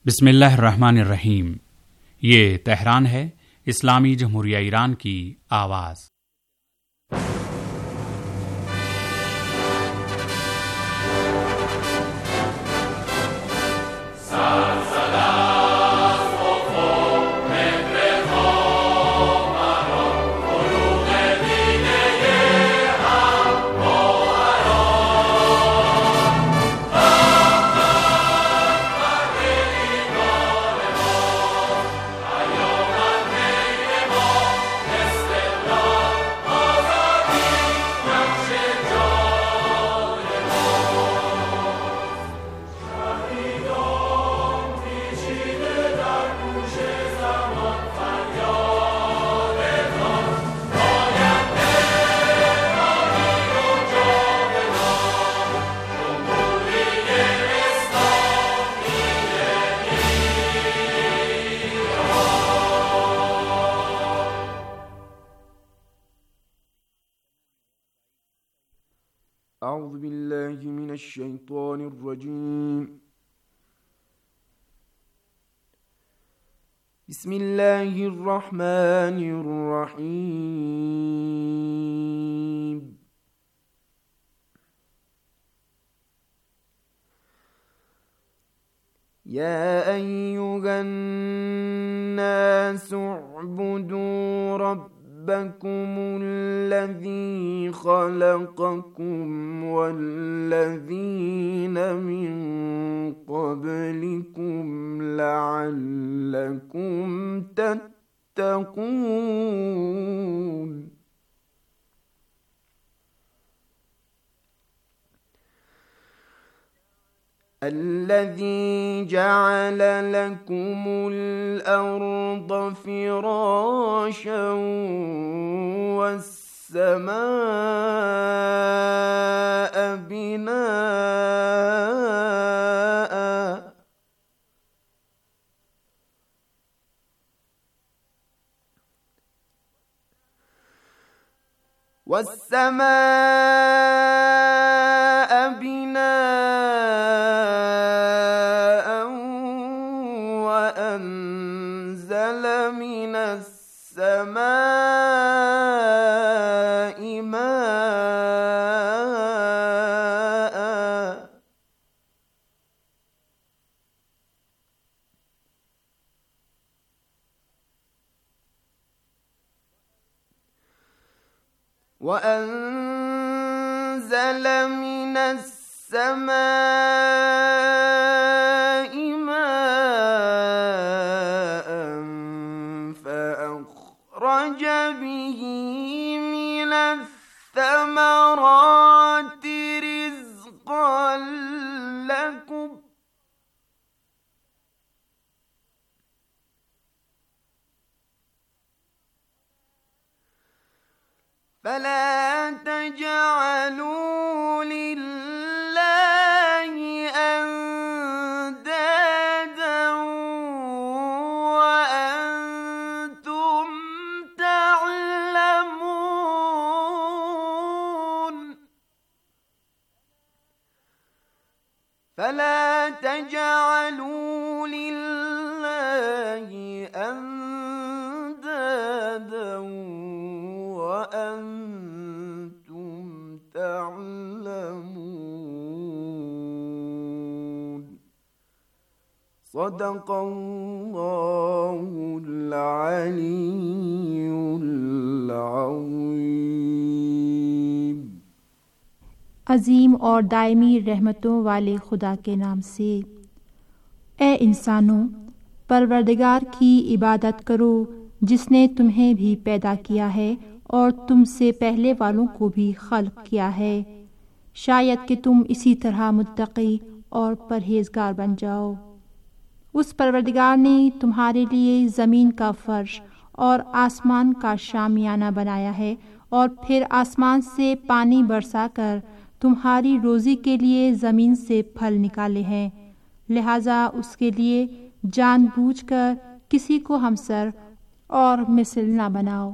बिस्मिल्लाहिर्रहमानिर्रहीम। ये तेहरान है, इस्लामी जमहूरिया ईरान की आवाज़। أعوذ بالله من الشيطان الرجيم. بسم الله الرحمن الرحيم. يا أيها الناس اعبدوا ربكم الذي خلقكم والذين من قبلكم لعلكم تتقون. الذي جعل لكم الأرض فراشا والسماء بناء وأنزل من السماء ماء فأخرج به من الثمرات رزقا لكم فلا تجعلوا لله أندادا وأنتم تعلمون. فلا تجعلوا لله أندادا وأنتم تعلمون. صدق الله العلي العظيم. अजीम और दायमी रहमतों वाले खुदा के नाम से। ए इंसानों, परवरदिगार की इबादत करो जिसने तुम्हें भी पैदा किया है और तुमसे पहले वालों को भी खल्क किया है। शायद कि तुम इसी तरह मुत्तकी और परहेजगार बन जाओ। उस परवरदिगार ने तुम्हारे लिए ज़मीन का फर्श और आसमान का शामियाना बनाया है और फिर आसमान से पानी बरसाकर तुम्हारी रोज़ी के लिए ज़मीन से फल निकाले हैं। लिहाजा उसके लिए जानबूझकर किसी को हमसर और मिसल न बनाओ।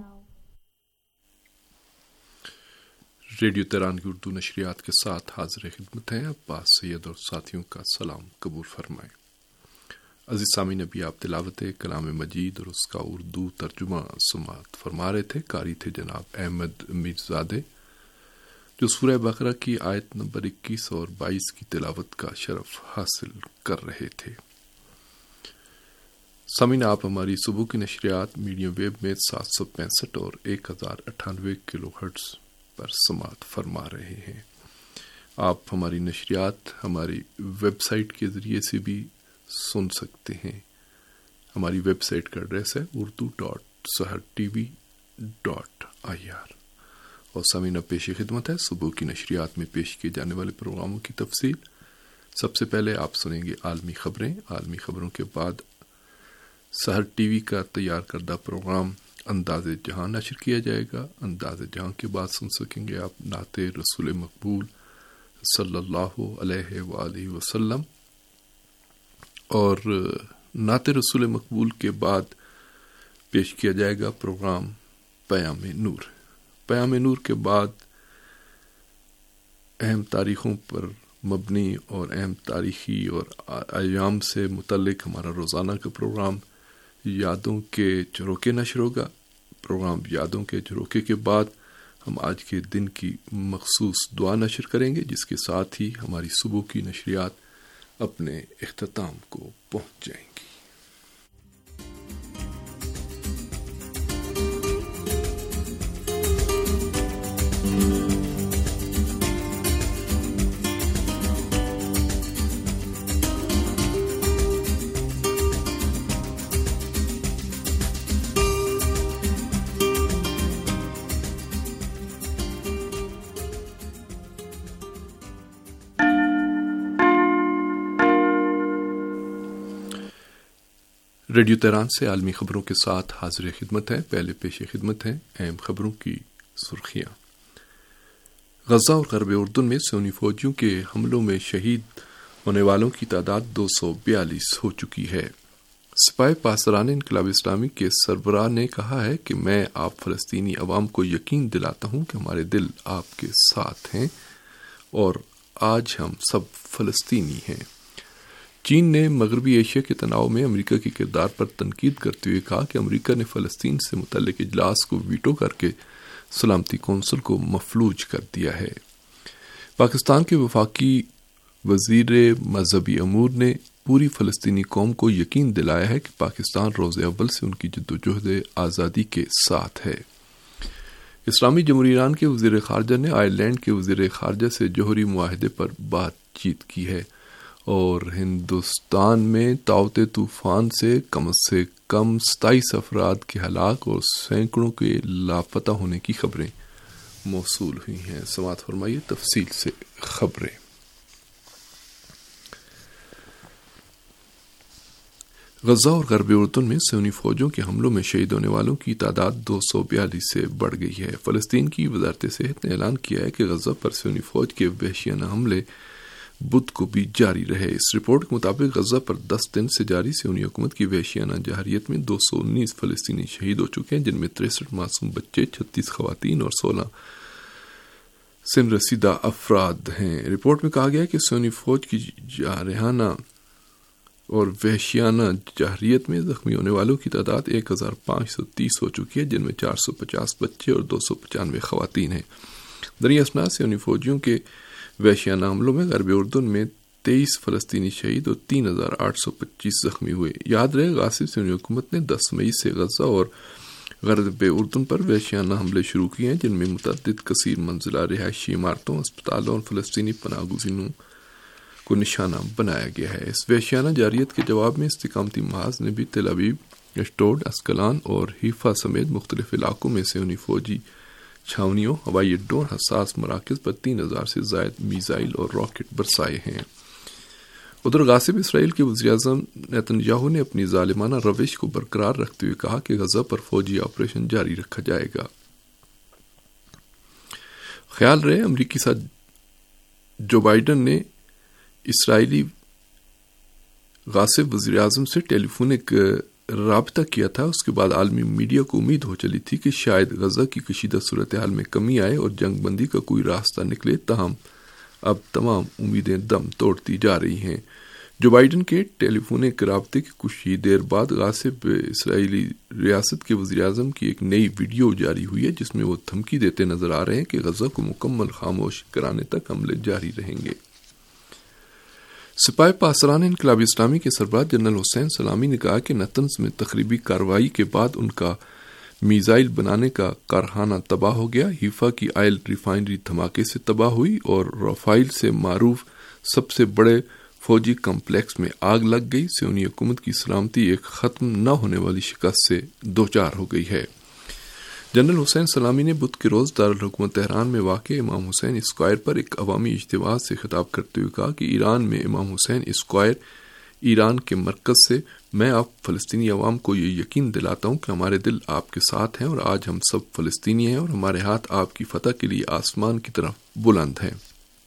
रेडियो तेहरान की उर्दू नशरियात के साथ हाजिर खिदमत हैं अब्बास सैयद और साथियों का सलाम कबूल फरमाएं। عزیز سامعین، ابھی آپ تلاوت کلام مجید اور اس کا اردو ترجمہ سماعت فرما رہے تھے۔ قاری تھے جناب احمد میرزادے، جو سورہ بقرہ کی آیت نمبر 21 اور 22 کی تلاوت کا شرف حاصل کر رہے تھے۔ سامعین، آپ ہماری صبح کی نشریات میڈیم ویو میں 765 اور 1098 کلو ہرٹز پر سماعت فرما رہے ہیں۔ آپ ہماری نشریات ہماری ویب سائٹ کے ذریعے سے بھی سن سکتے ہیں۔ ہماری ویب سائٹ کا ایڈریس ہے urdu.sahartv.ir۔ اور سامعین، پیش خدمت ہے صبح کی نشریات میں پیش کیے جانے والے پروگراموں کی تفصیل۔ سب سے پہلے آپ سنیں گے عالمی خبریں۔ عالمی خبروں کے بعد سحر ٹی وی کا تیار کردہ پروگرام انداز جہاں نشر کیا جائے گا۔ انداز جہاں کے بعد سن سکیں گے آپ نعت رسول مقبول صلی اللہ علیہ وآلہ وسلم، اور نعت رسول مقبول کے بعد پیش کیا جائے گا پروگرام پیام نور۔ پیام نور کے بعد اہم تاریخوں پر مبنی اور اہم تاریخی اور ایام سے متعلق ہمارا روزانہ کا پروگرام یادوں کے جھروکے نشر ہوگا۔ پروگرام یادوں کے جھروکے کے بعد ہم آج کے دن کی مخصوص دعا نشر کریں گے، جس کے ساتھ ہی ہماری صبح کی نشریات اپنے اختتام کو پہنچ جائیں گی۔ ریڈیو تہران سے عالمی خبروں کے ساتھ حاضر خدمت ہے۔ پہلے پیش خدمت ہے اہم خبروں کی سرخیاں۔ غزہ اور غرب اردن میں سونی فوجیوں کے حملوں میں شہید ہونے والوں کی تعداد 242 ہو چکی ہے۔ سپاہ پاسداران انقلاب اسلامی کے سربراہ نے کہا ہے کہ میں آپ فلسطینی عوام کو یقین دلاتا ہوں کہ ہمارے دل آپ کے ساتھ ہیں اور آج ہم سب فلسطینی ہیں۔ چین نے مغربی ایشیا کے تناؤ میں امریکہ کے کردار پر تنقید کرتے ہوئے کہا کہ امریکہ نے فلسطین سے متعلق اجلاس کو ویٹو کر کے سلامتی کونسل کو مفلوج کر دیا ہے۔ پاکستان کے وفاقی وزیر مذہبی امور نے پوری فلسطینی قوم کو یقین دلایا ہے کہ پاکستان روز اول سے ان کی جدوجہد آزادی کے ساتھ ہے۔ اسلامی جمہوریہ ایران کے وزیر خارجہ نے آئرلینڈ کے وزیر خارجہ سے جوہری معاہدے پر بات چیت کی ہے، اور ہندوستان میں تاؤت طوفان سے کم 27 افراد کے ہلاک اور سینکڑوں کے لاپتہ ہونے کی خبریں موصول ہوئی ہیں۔ سماعت فرمائیے تفصیل سے خبریں۔ غزہ اور غرب اردن میں سونی فوجوں کے حملوں میں شہید ہونے والوں کی تعداد 242 سے بڑھ گئی ہے۔ فلسطین کی وزارت صحت نے اعلان کیا ہے کہ غزہ پر سونی فوج کے وحشیانہ حملے بدھ کو بھی جاری رہے۔ اس رپورٹ کے مطابق غزہ پر 10 دن سے جاری سیونی حکومت کی وحشیانہ جارحیت میں 219 فلسطینی شہید ہو چکے ہیں، جن میں 63 معصوم بچے، 36 خواتین اور 16 سن رسیدہ افراد ہیں۔ رپورٹ میں کہا گیا کہ سونی فوج کی جارحانہ اور وحشیانہ جارحیت میں زخمی ہونے والوں کی تعداد 1530 ہو چکی ہے، جن میں 450 بچے اور 295 خواتین ہیں۔ درمیان اثناء سونی فوجیوں کے وحشیانہ حملوں میں غرب اردن میں 23 فلسطینی شہید اور 3825 زخمی ہوئے۔ یاد رہے، غاصب سونی حکومت نے 10 مئی سے غزہ اور غرب اردن پر وحشیانہ حملے شروع کیے ہیں، جن میں متعدد کثیر منزلہ رہائشی عمارتوں، اسپتالوں اور فلسطینی پناہ گزینوں کو نشانہ بنایا گیا ہے۔ اس وحشیانہ جارحیت کے جواب میں استقامتی محاذ نے بھی تل ابیب، اشڈوڈ، اسکلان اور حیفا سمیت مختلف علاقوں میں سونی فوجی چھاونیوں، ہوائی اڈوں اور حساس مراکز پر 3000 سے زائد میزائل اور راکٹ برسائے ہیں۔ ادھر غاصب اسرائیل کے وزیراعظم نیتن یاہو نے اپنی ظالمانہ روش کو برقرار رکھتے ہوئے کہا کہ غزہ پر فوجی آپریشن جاری رکھا جائے گا۔ خیال رہے، امریکی صدر جو بائیڈن نے اسرائیلی غاصب وزیراعظم سے ٹیلی فونک رابطہ کیا تھا، اس کے بعد عالمی میڈیا کو امید ہو چلی تھی کہ شاید غزہ کی کشیدہ صورتحال میں کمی آئے اور جنگ بندی کا کوئی راستہ نکلے، تاہم اب تمام امیدیں دم توڑتی جا رہی ہیں۔ جو بائیڈن کے ٹیلی فونک رابطے کے کچھ ہی دیر بعد غاصب اسرائیلی ریاست کے وزیر اعظم کی ایک نئی ویڈیو جاری ہوئی ہے جس میں وہ دھمکی دیتے نظر آ رہے ہیں کہ غزہ کو مکمل خاموش کرانے تک حملے جاری رہیں گے۔ سپاہ پاسداران انقلاب اسلامی کے سربراہ جنرل حسین سلامی نے کہا کہ نتنز میں تخریبی کارروائی کے بعد ان کا میزائل بنانے کا کارخانہ تباہ ہو گیا، حیفا کی آئل ریفائنری دھماکے سے تباہ ہوئی اور رافائل سے معروف سب سے بڑے فوجی کمپلیکس میں آگ لگ گئی۔ صہیونی حکومت کی سلامتی ایک ختم نہ ہونے والی شکست سے دوچار ہو گئی ہے۔ جنرل حسین سلامی نے بدھ کے روز دارالحکومت تہران میں واقع امام حسین اسکوائر پر ایک عوامی اجتماع سے خطاب کرتے ہوئے کہا کہ ایران میں امام حسین اسکوائر ایران کے مرکز سے میں آپ فلسطینی عوام کو یہ یقین دلاتا ہوں کہ ہمارے دل آپ کے ساتھ ہیں اور آج ہم سب فلسطینی ہیں اور ہمارے ہاتھ آپ کی فتح کے لیے آسمان کی طرف بلند ہیں۔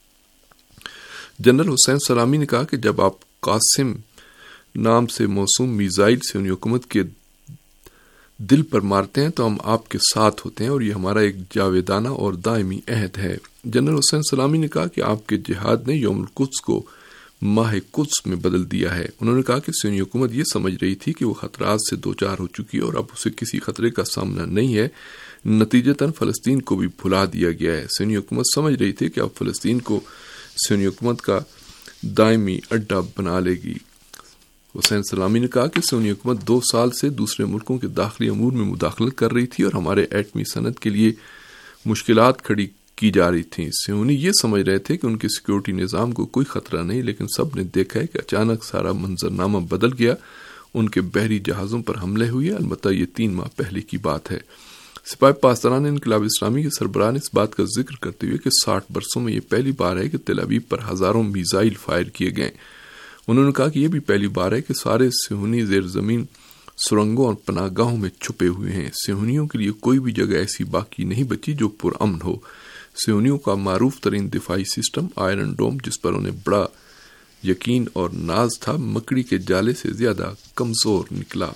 جنرل حسین سلامی نے کہا کہ جب آپ قاسم نام سے موسوم میزائل سے انہی حکومت کے دل پر مارتے ہیں تو ہم آپ کے ساتھ ہوتے ہیں اور یہ ہمارا ایک جاویدانہ اور دائمی عہد ہے۔ جنرل حسین سلامی نے کہا کہ آپ کے جہاد نے یوم القدس کو ماہ قدس میں بدل دیا ہے۔ انہوں نے کہا کہ صہیونی حکومت یہ سمجھ رہی تھی کہ وہ خطرات سے دوچار ہو چکی اور اب اسے کسی خطرے کا سامنا نہیں ہے، نتیجتاً فلسطین کو بھی بھلا دیا گیا ہے۔ صہیونی حکومت سمجھ رہی تھی کہ اب فلسطین کو صہیونی حکومت کا دائمی اڈہ بنا لے گی۔ حسین سلامی نے کہا کہ صہیونی حکومت 2 سال سے دوسرے ملکوں کے داخلی امور میں مداخلت کر رہی تھی اور ہمارے ایٹمی صنعت کے لیے مشکلات کھڑی کی جا رہی تھیں۔ صہیونی یہ سمجھ رہے تھے کہ ان کے سیکیورٹی نظام کو کوئی خطرہ نہیں، لیکن سب نے دیکھا ہے کہ اچانک سارا منظرنامہ بدل گیا، ان کے بحری جہازوں پر حملے ہوئے، البتہ یہ 3 ماہ پہلے کی بات ہے۔ سپاہ پاسداران انقلاب اسلامی کے سربراہ نے اس بات کا ذکر کرتے ہوئے کہ 60 برسوں میں یہ پہلی بار ہے کہ تل ابیب پر ہزاروں میزائل فائر کیے گئے۔ انہوں نے کہا کہ یہ بھی پہلی بار ہے کہ سارے صہیونی زیر زمین سرنگوں اور پناہ گاہوں میں چھپے ہوئے ہیں۔ صہیونیوں کے لیے کوئی بھی جگہ ایسی باقی نہیں بچی جو پرامن ہو۔ صہیونیوں کا معروف ترین دفاعی سسٹم آئرن ڈوم، جس پر انہیں بڑا یقین اور ناز تھا، مکڑی کے جالے سے زیادہ کمزور نکلا۔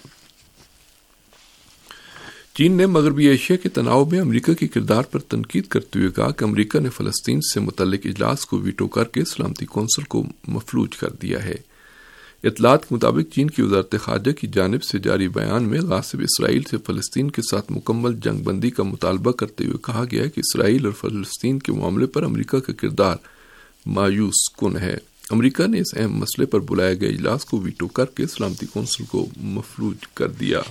چین نے مغربی ایشیا کے تناؤ میں امریکہ کے کردار پر تنقید کرتے ہوئے کہا کہ امریکہ نے فلسطین سے متعلق اجلاس کو ویٹو کر کے سلامتی کونسل کو مفلوج کر دیا ہے۔ اطلاعات کے مطابق چین کی وزارت خارجہ کی جانب سے جاری بیان میں غاصب اسرائیل سے فلسطین کے ساتھ مکمل جنگ بندی کا مطالبہ کرتے ہوئے کہا گیا ہے کہ اسرائیل اور فلسطین کے معاملے پر امریکہ کا کردار مایوس کن ہے۔ امریکہ نے اس اہم مسئلے پر بلائے گئے اجلاس کو ویٹو کر کے سلامتی کونسل کو مفلوج کر دیا۔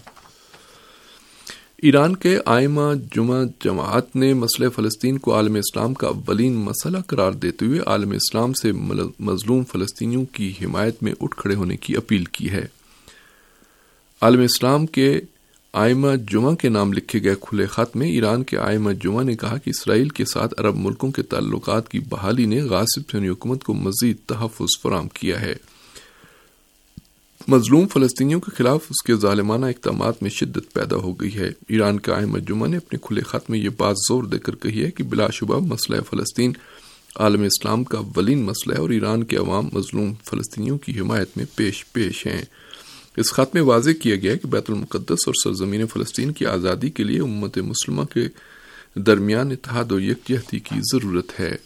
ایران کے ائمہ جمعہ جماعت نے مسئلہ فلسطین کو عالم اسلام کا اولین مسئلہ قرار دیتے ہوئے عالم اسلام سے مظلوم فلسطینیوں کی حمایت میں اٹھ کھڑے ہونے کی اپیل کی ہے۔ عالم اسلام کے ائمہ جمعہ کے نام لکھے گئے کھلے خط میں ایران کے ائمہ جمعہ نے کہا کہ اسرائیل کے ساتھ عرب ملکوں کے تعلقات کی بحالی نے غاصب صہیونی حکومت کو مزید تحفظ فراہم کیا ہے۔ مظلوم فلسطینیوں کے خلاف اس کے ظالمانہ اقدامات میں شدت پیدا ہو گئی ہے۔ ایران کے ائمہ جمعہ نے اپنے کھلے خط میں یہ بات زور دے کر کہی ہے کہ بلا شبہ مسئلہ فلسطین عالم اسلام کا اولین مسئلہ ہے اور ایران کے عوام مظلوم فلسطینیوں کی حمایت میں پیش ہیں۔ اس خط میں واضح کیا گیا ہے کہ بیت المقدس اور سرزمین فلسطین کی آزادی کے لیے امت مسلمہ کے درمیان اتحاد و یکجہتی کی ضرورت ہے۔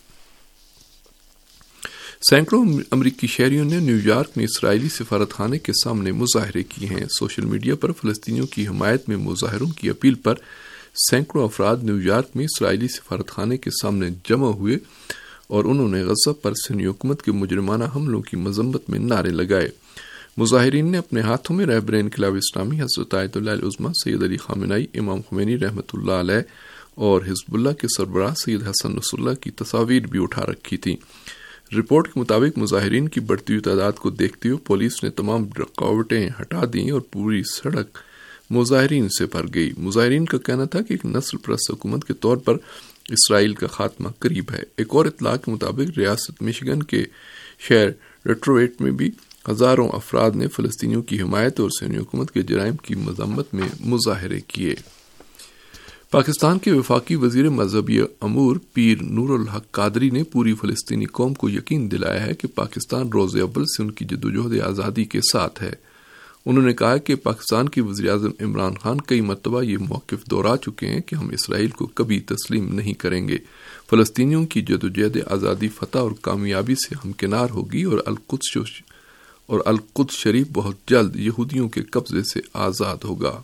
سینکڑوں امریکی شہریوں نے نیو یارک میں اسرائیلی سفارت خانے کے سامنے مظاہرے کیے ہیں۔ سوشل میڈیا پر فلسطینیوں کی حمایت میں مظاہروں کی اپیل پر سینکڑوں افراد نیو یارک میں اسرائیلی سفارت خانے کے سامنے جمع ہوئے اور انہوں نے غزہ پر صہیونی حکومت کے مجرمانہ حملوں کی مذمت میں نعرے لگائے۔ مظاہرین نے اپنے ہاتھوں میں رہبر انقلاب اسلامی حضرت آیت اللہ العظمیٰ سید علی خامنہئی، امام خمینی رحمۃ اللہ علیہ اور حزب اللہ کے سربراہ سید حسن نصر اللہ کی تصاویر بھی اٹھا رکھی تھیں۔ رپورٹ کے مطابق مظاہرین کی بڑھتی ہوئی تعداد کو دیکھتے ہوئے پولیس نے تمام رکاوٹیں ہٹا دیں اور پوری سڑک مظاہرین سے بھر گئی۔ مظاہرین کا کہنا تھا کہ ایک نسل پرست حکومت کے طور پر اسرائیل کا خاتمہ قریب ہے۔ ایک اور اطلاع کے مطابق ریاست مشیگن کے شہر ڈیٹروئٹ میں بھی ہزاروں افراد نے فلسطینیوں کی حمایت اور صہیونی حکومت کے جرائم کی مذمت میں مظاہرے کیے۔ پاکستان کے وفاقی وزیر مذہبی امور پیر نور الحق قادری نے پوری فلسطینی قوم کو یقین دلایا ہے کہ پاکستان روز اول سے ان کی جدوجہد آزادی کے ساتھ ہے۔ انہوں نے کہا کہ پاکستان کے وزیر اعظم عمران خان کئی مرتبہ یہ موقف دہرا چکے ہیں کہ ہم اسرائیل کو کبھی تسلیم نہیں کریں گے۔ فلسطینیوں کی جدوجہد آزادی فتح اور کامیابی سے ہمکنار ہوگی اور اور القدس شریف بہت جلد یہودیوں کے قبضے سے آزاد ہوگا۔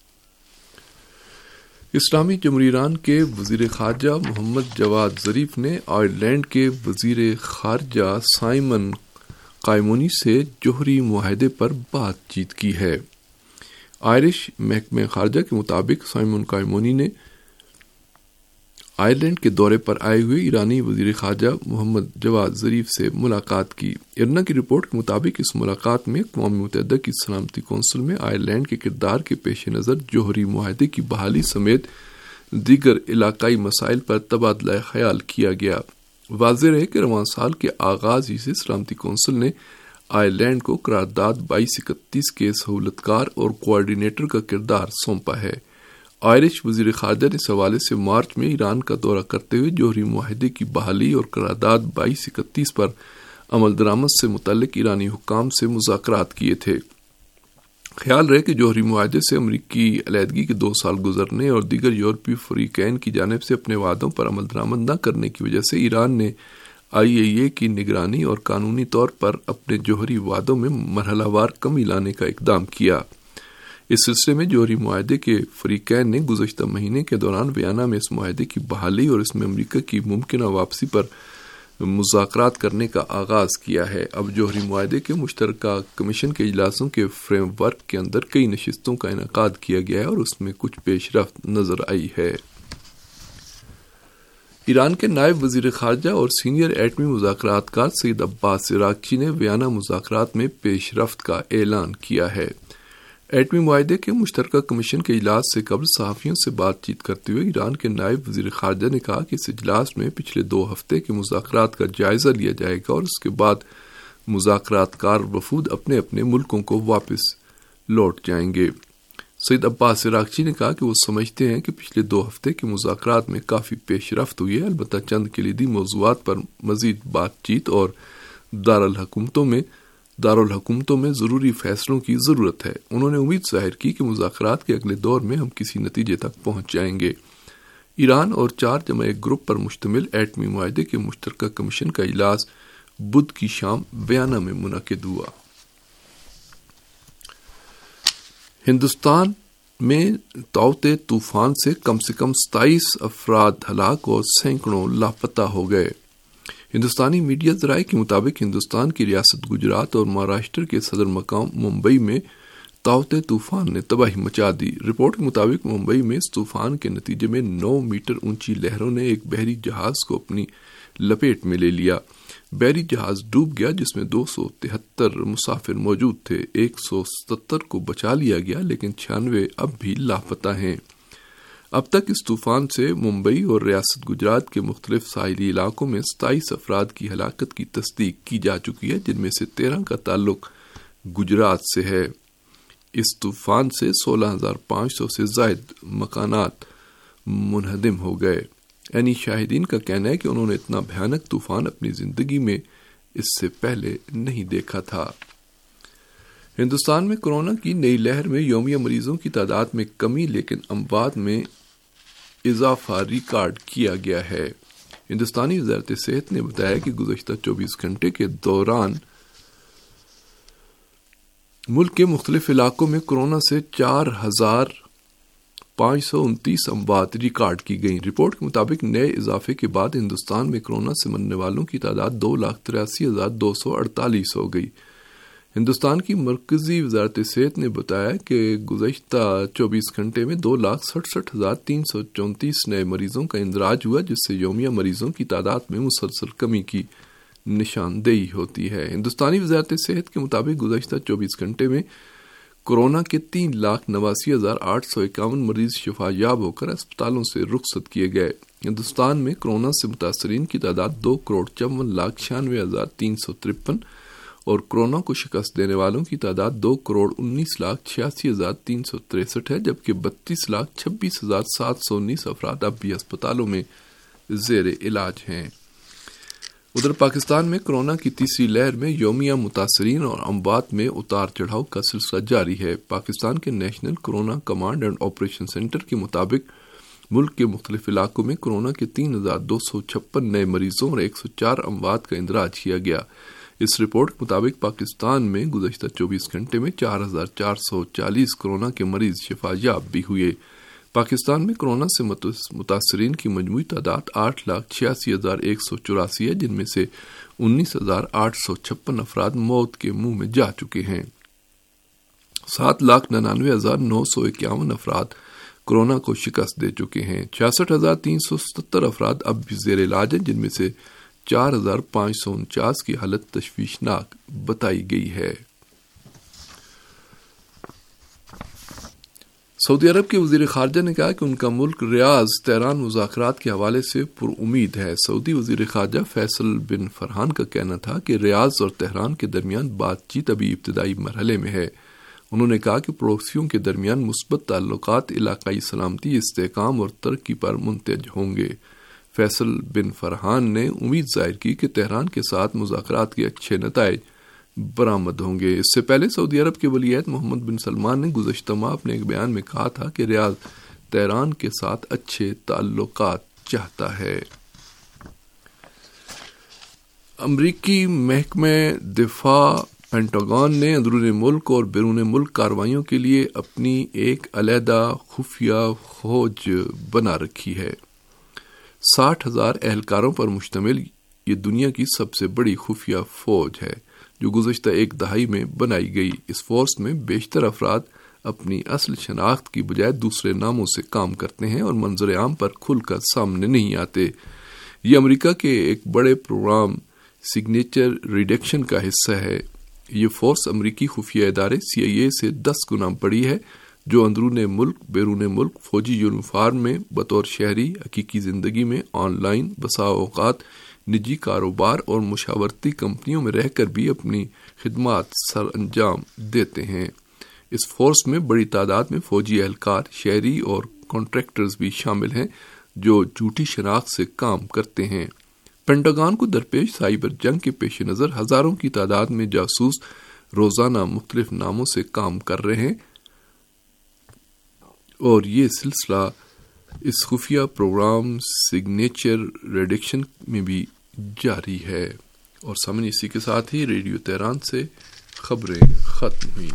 اسلامی جمہوریہ ایران کے وزیر خارجہ محمد جواد ظریف نے آئرلینڈ کے وزیر خارجہ سائمن قائمونی سے جوہری معاہدے پر بات چیت کی ہے۔ آئرش محکمہ خارجہ کے مطابق سائمن قائمونی نے آئرلینڈ کے دورے پر آئے ہوئے ایرانی وزیر خارجہ محمد جواد ظریف سے ملاقات کی۔ ارنا کی رپورٹ کے مطابق اس ملاقات میں اقوام متحدہ کی سلامتی کونسل میں آئرلینڈ کے کردار کے پیش نظر جوہری معاہدے کی بحالی سمیت دیگر علاقائی مسائل پر تبادلہ خیال کیا گیا۔ واضح رہے کہ رواں سال کے آغاز ہی سے سلامتی کونسل نے آئرلینڈ کو قرارداد 2231 کے سہولت کار اور کوآرڈینیٹر کا کردار سونپا ہے۔ آئرش وزیر خارجہ نے اس حوالے سے مارچ میں ایران کا دورہ کرتے ہوئے جوہری معاہدے کی بحالی اور قرارداد 2231 پر عمل درآمد سے متعلق ایرانی حکام سے مذاکرات کیے تھے۔ خیال رہے کہ جوہری معاہدے سے امریکی علیحدگی کے 2 سال گزرنے اور دیگر یورپی فریقین کی جانب سے اپنے وعدوں پر عمل درآمد نہ کرنے کی وجہ سے ایران نے IAEA کی نگرانی اور قانونی طور پر اپنے جوہری وعدوں میں مرحلہ وار کمی لانے کا اقدام کیا۔ اس سلسلے میں جوہری معاہدے کے فریقین نے گزشتہ مہینے کے دوران ویانا میں اس معاہدے کی بحالی اور اس میں امریکہ کی ممکنہ واپسی پر مذاکرات کرنے کا آغاز کیا ہے۔ اب جوہری معاہدے کے مشترکہ کمیشن کے اجلاسوں کے فریم ورک کے اندر کئی نشستوں کا انعقاد کیا گیا ہے اور اس میں کچھ پیش رفت نظر آئی ہے۔ ایران کے نائب وزیر خارجہ اور سینئر ایٹمی مذاکرات کار سید عباس عراقچی نے ویانا مذاکرات میں پیش رفت کا اعلان کیا ہے۔ ایٹمی معاہدے کے مشترکہ کمیشن کے اجلاس سے قبل صحافیوں سے بات چیت کرتے ہوئے ایران کے نائب وزیر خارجہ نے کہا کہ اس اجلاس میں پچھلے 2 ہفتے کے مذاکرات کا جائزہ لیا جائے گا اور اس کے بعد مذاکرات کار وفود اپنے اپنے ملکوں کو واپس لوٹ جائیں گے۔ سید عباس عراقچی نے کہا کہ وہ سمجھتے ہیں کہ پچھلے 2 ہفتے کے مذاکرات میں کافی پیش رفت ہوئی ہے، البتہ چند کلیدی موضوعات پر مزید بات چیت اور دارالحکومتوں میں ضروری فیصلوں کی ضرورت ہے۔ انہوں نے امید ظاہر کی کہ مذاکرات کے اگلے دور میں ہم کسی نتیجے تک پہنچ جائیں گے۔ ایران اور 4+1 گروپ پر مشتمل ایٹمی معاہدے کے مشترکہ کمیشن کا اجلاس بدھ کی شام ویانا میں منعقد ہوا۔ ہندوستان میں تاؤتے طوفان سے کم 27 افراد ہلاک اور سینکڑوں لاپتہ ہو گئے۔ ہندوستانی میڈیا ذرائع کے مطابق ہندوستان کی ریاست گجرات اور مہاراشٹر کے صدر مقام ممبئی میں تاؤتے طوفان نے تباہی مچا دی۔ رپورٹ کے مطابق ممبئی میں اس طوفان کے نتیجے میں 9 میٹر اونچی لہروں نے ایک بحری جہاز کو اپنی لپیٹ میں لے لیا۔ بحری جہاز ڈوب گیا جس میں 273 مسافر موجود تھے۔ 170 کو بچا لیا گیا لیکن 96 اب بھی لاپتہ ہیں۔ اب تک اس طوفان سے ممبئی اور ریاست گجرات کے مختلف ساحلی علاقوں میں 27 افراد کی ہلاکت کی تصدیق کی جا چکی ہے، جن میں سے 13 کا تعلق گجرات سے ہے۔ اس طوفان سے 16,500 سے زائد مکانات منہدم ہو گئے۔ یعنی شاہدین کا کہنا ہے کہ انہوں نے اتنا بھیانک طوفان اپنی زندگی میں اس سے پہلے نہیں دیکھا تھا۔ ہندوستان میں کورونا کی نئی لہر میں یومیہ مریضوں کی تعداد میں کمی لیکن اموات میں اضافہ ریکارڈ کیا گیا ہے۔ ہندوستانی وزارت صحت نے بتایا کہ گزشتہ 24 گھنٹے کے دوران ملک کے مختلف علاقوں میں کورونا سے 4,529 اموات ریکارڈ کی گئیں۔ رپورٹ کے مطابق نئے اضافے کے بعد ہندوستان میں کورونا سے مرنے والوں کی تعداد 2,83,248 ہو گئی۔ ہندوستان کی مرکزی وزارت صحت نے بتایا کہ گزشتہ 24 گھنٹے میں 2,67,334 نئے مریضوں کا اندراج ہوا، جس سے یومیہ مریضوں کی تعداد میں مسلسل کمی کی نشاندہی ہوتی ہے۔ ہندوستانی وزارت صحت کے مطابق گزشتہ 24 گھنٹے میں کورونا کے 3,89,851 مریض شفا یاب ہو کر اسپتالوں سے رخصت کیے گئے۔ ہندوستان میں کورونا سے متاثرین کی تعداد 2,54,96,353 اور کورونا کو شکست دینے والوں کی تعداد 2,19,86,363 ہے، جبکہ 32,26,719 افراد اب بھی اسپتالوں میں زیر علاج ہیں۔ ادھر پاکستان میں کورونا کی تیسری لہر میں یومیہ متاثرین اور اموات میں اتار چڑھاؤ کا سلسلہ جاری ہے۔ پاکستان کے national corona command and operation centre کے مطابق ملک کے مختلف علاقوں میں کورونا کے 3,256 نئے مریضوں اور 104 اموات کا اندراج کیا گیا۔ اس رپورٹ کے مطابق پاکستان میں گزشتہ 24 گھنٹے میں 4,440 کورونا کے مریض شفا یاب بھی ہوئے۔ پاکستان میں کورونا سے متاثرین کی مجموعی تعداد 8,86,184 ہے، جن میں سے 19,856 افراد موت کے منہ میں جا چکے ہیں۔ 7,99,951 افراد کورونا کو شکست دے چکے ہیں۔ 66,377 افراد اب بھی زیر علاج ہیں، جن میں سے 4,549 کی حالت تشویشناک بتائی گئی ہے۔ سعودی عرب کے وزیر خارجہ نے کہا کہ ان کا ملک ریاض تہران مذاکرات کے حوالے سے پر امید ہے۔ سعودی وزیر خارجہ فیصل بن فرحان کا کہنا تھا کہ ریاض اور تہران کے درمیان بات چیت ابھی ابتدائی مرحلے میں ہے۔ انہوں نے کہا کہ پڑوسیوں کے درمیان مثبت تعلقات علاقائی سلامتی، استحکام اور ترقی پر منتج ہوں گے۔ فیصل بن فرحان نے امید ظاہر کی کہ تہران کے ساتھ مذاکرات کے اچھے نتائج برآمد ہوں گے۔ اس سے پہلے سعودی عرب کے ولی عہد محمد بن سلمان نے گزشتہ ماہ اپنے ایک بیان میں کہا تھا کہ ریاض تہران کے ساتھ اچھے تعلقات چاہتا ہے۔ امریکی محکمہ دفاع پینٹاگون نے اندرون ملک اور بیرون ملک کارروائیوں کے لیے اپنی ایک علیحدہ خفیہ فوج بنا رکھی ہے۔ 60,000 اہلکاروں پر مشتمل یہ دنیا کی سب سے بڑی خفیہ فوج ہے جو گزشتہ ایک دہائی میں بنائی گئی۔ اس فورس میں بیشتر افراد اپنی اصل شناخت کی بجائے دوسرے ناموں سے کام کرتے ہیں اور منظر عام پر کھل کر سامنے نہیں آتے۔ یہ امریکہ کے ایک بڑے پروگرام سگنیچر ریڈکشن کا حصہ ہے۔ یہ فورس امریکی خفیہ ادارے CIA سے 10 گنا بڑی ہے، جو اندرون ملک بیرون ملک فوجی یونیفارم میں بطور شہری حقیقی زندگی میں آن لائن بسا اوقات نجی کاروبار اور مشاورتی کمپنیوں میں رہ کر بھی اپنی خدمات سر انجام دیتے ہیں۔ اس فورس میں بڑی تعداد میں فوجی اہلکار، شہری اور کانٹریکٹرز بھی شامل ہیں جو جھوٹی شناخت سے کام کرتے ہیں۔ پینٹاگون کو درپیش سائبر جنگ کے پیش نظر ہزاروں کی تعداد میں جاسوس روزانہ مختلف ناموں سے کام کر رہے ہیں اور یہ سلسلہ اس خفیہ پروگرام سگنیچر ریڈکشن میں بھی جاری ہے۔ اور سامنے اسی کے ساتھ ہی ریڈیو تہران سے خبریں ختم ہوئیں۔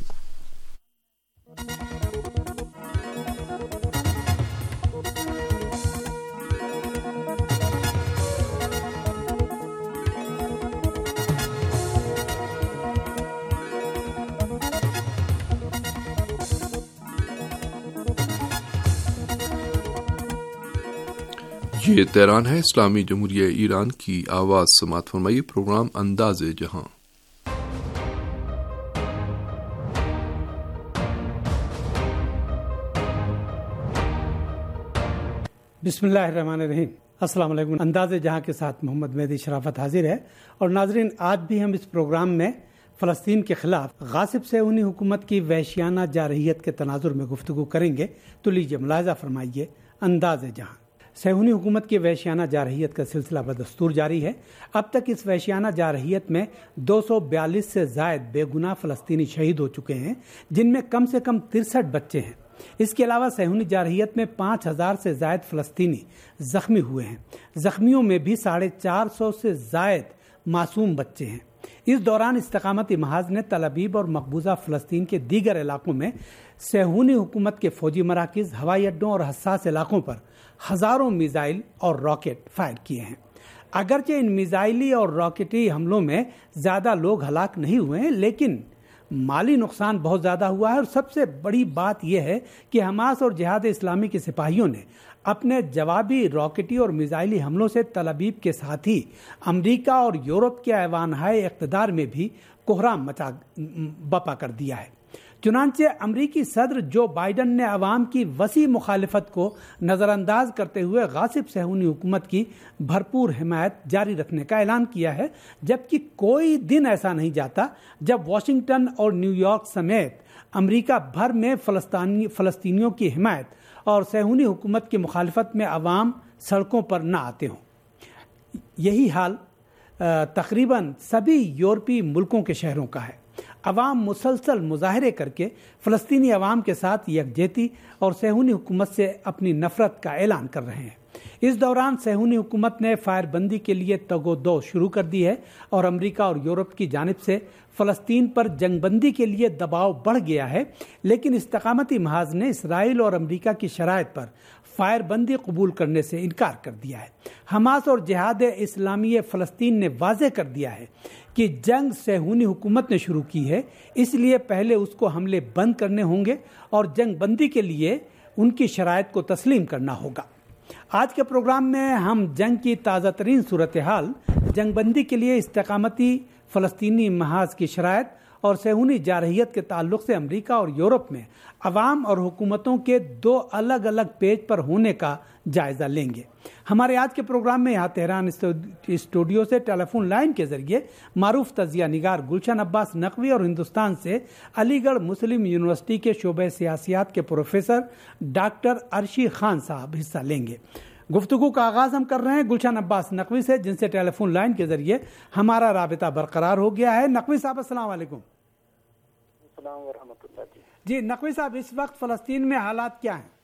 یہ تہران ہے، اسلامی جمہوریہ ایران کی آواز۔ سماعت فرمائیے پروگرام انداز جہاں۔ بسم اللہ الرحمن الرحیم۔ السلام علیکم۔ انداز جہاں کے ساتھ محمد مہدی شرافت حاضر ہے۔ اور ناظرین، آج بھی ہم اس پروگرام میں فلسطین کے خلاف غاصب صہیونی حکومت کی وحشیانہ جارحیت کے تناظر میں گفتگو کریں گے، تو لیجیے ملاحظہ فرمائیے انداز جہاں۔ صہیونی حکومت کی وحشیانہ جارحیت کا سلسلہ بدستور جاری ہے۔ اب تک اس وحشیانہ جارحیت میں 242 سے زائد بے گناہ فلسطینی شہید ہو چکے ہیں، جن میں کم سے کم 63 بچے ہیں۔ اس کے علاوہ صہیونی جارحیت میں 5,000 سے زائد فلسطینی زخمی ہوئے ہیں۔ زخمیوں میں بھی 450 سے زائد معصوم بچے ہیں۔ اس دوران استقامتی محاذ نے تل ابیب اور مقبوضہ فلسطین کے دیگر علاقوں میں صہیونی حکومت کے فوجی مراکز، ہوائی اڈوں اور حساس علاقوں پر ہزاروں میزائل اور راکٹ فائر کیے ہیں۔ اگرچہ ان میزائلی اور راکٹی حملوں میں زیادہ لوگ ہلاک نہیں ہوئے ہیں، لیکن مالی نقصان بہت زیادہ ہوا ہے۔ اور سب سے بڑی بات یہ ہے کہ حماس اور جہاد اسلامی کے سپاہیوں نے اپنے جوابی راکٹی اور میزائلی حملوں سے تل ابیب کے ساتھ ہی امریکہ اور یورپ کے ایوانہائے اقتدار میں بھی کوہرام بپا کر دیا ہے۔ چنانچہ امریکی صدر جو بائیڈن نے عوام کی وسیع مخالفت کو نظر انداز کرتے ہوئے غاصب صہیونی حکومت کی بھرپور حمایت جاری رکھنے کا اعلان کیا ہے، جبکہ کوئی دن ایسا نہیں جاتا جب واشنگٹن اور نیو یارک سمیت امریکہ بھر میں فلسطینیوں کی حمایت اور صہیونی حکومت کی مخالفت میں عوام سڑکوں پر نہ آتے ہوں۔ یہی حال تقریباً سبھی یورپی ملکوں کے شہروں کا ہے۔ عوام مسلسل مظاہرے کر کے فلسطینی عوام کے ساتھ یکجہتی اور صہیونی حکومت سے اپنی نفرت کا اعلان کر رہے ہیں۔ اس دوران صہیونی حکومت نے فائر بندی کے لیے تگودو شروع کر دی ہے اور امریکہ اور یورپ کی جانب سے فلسطین پر جنگ بندی کے لیے دباؤ بڑھ گیا ہے، لیکن استقامتی محاذ نے اسرائیل اور امریکہ کی شرائط پر فائر بندی قبول کرنے سے انکار کر دیا ہے۔ حماس اور جہاد اسلامی فلسطین نے واضح کر دیا ہے کہ جنگ صہیونی حکومت نے شروع کی ہے، اس لیے پہلے اس کو حملے بند کرنے ہوں گے اور جنگ بندی کے لیے ان کی شرائط کو تسلیم کرنا ہوگا۔ آج کے پروگرام میں ہم جنگ کی تازہ ترین صورتحال، جنگ بندی کے لیے استقامتی فلسطینی محاذ کی شرائط اور صہیونی جارحیت کے تعلق سے امریکہ اور یورپ میں عوام اور حکومتوں کے دو الگ الگ پیج پر ہونے کا جائزہ لیں گے۔ ہمارے آج کے پروگرام میں یہاں تہران اسٹوڈیو سے ٹیلی فون لائن کے ذریعے معروف تجزیہ نگار گلشن عباس نقوی اور ہندوستان سے علی گڑھ مسلم یونیورسٹی کے شعبہ سیاسیات کے پروفیسر ڈاکٹر ارشی خان صاحب حصہ لیں گے۔ گفتگو کا آغاز ہم کر رہے ہیں گلشن عباس نقوی سے، جن سے ٹیلی فون لائن کے ذریعے ہمارا رابطہ برقرار ہو گیا ہے۔ نقوی صاحب السلام علیکم۔ السلام ورحمۃ اللہ جی نقوی صاحب، اس وقت فلسطین میں حالات کیا ہیں؟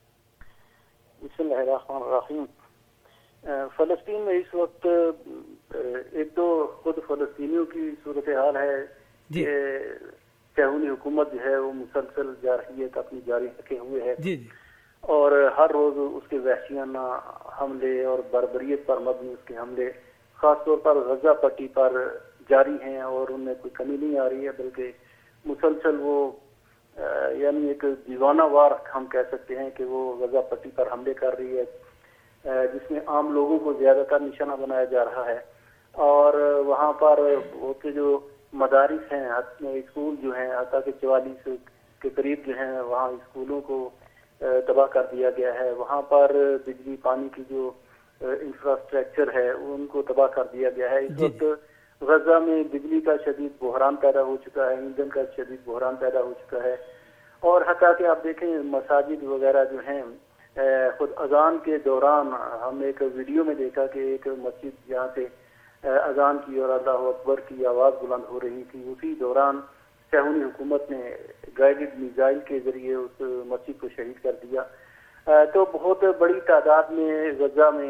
بسم اللہ الرحمن الرحیم۔ فلسطین میں اس وقت ایک تو خود فلسطینیوں کی صورتحال ہے کہ صہیونی حکومت جو ہے وہ مسلسل جارحیت اپنی جاری رکھے ہوئے ہے اور ہر روز اس کے وحشیانہ حملے اور بربریت پر مبنی اس کے حملے خاص طور پر غزہ پٹی پر جاری ہیں اور ان میں کوئی کمی نہیں آ رہی ہے، بلکہ مسلسل وہ یعنی ایک دیوانہ وار ہم کہہ سکتے ہیں کہ وہ غزہ پٹی پر حملے کر رہی ہے، جس میں عام لوگوں کو زیادہ تر نشانہ بنایا جا رہا ہے اور وہاں پر وہ کے جو مدارس ہیں، اسکول جو ہیں، حتیٰ کہ 44 کے قریب جو ہیں وہاں اسکولوں کو تباہ کر دیا گیا ہے، وہاں پر بجلی پانی کی جو انفراسٹرکچر ہے ان کو تباہ کر دیا گیا ہے۔ اس وقت غزہ میں بجلی کا شدید بحران پیدا ہو چکا ہے، ایندھن کا شدید بحران پیدا ہو چکا ہے اور حتیٰ کہ آپ دیکھیں مساجد وغیرہ جو ہیں، خود اذان کے دوران ہم نے ایک ویڈیو میں دیکھا کہ ایک مسجد جہاں سے اذان کی اور اللہ اکبر کی آواز بلند ہو رہی تھی، اسی دوران صہیونی حکومت نے گائیڈڈ میزائل کے ذریعے اس مسجد کو شہید کر دیا۔ تو بہت بڑی تعداد میں غزہ میں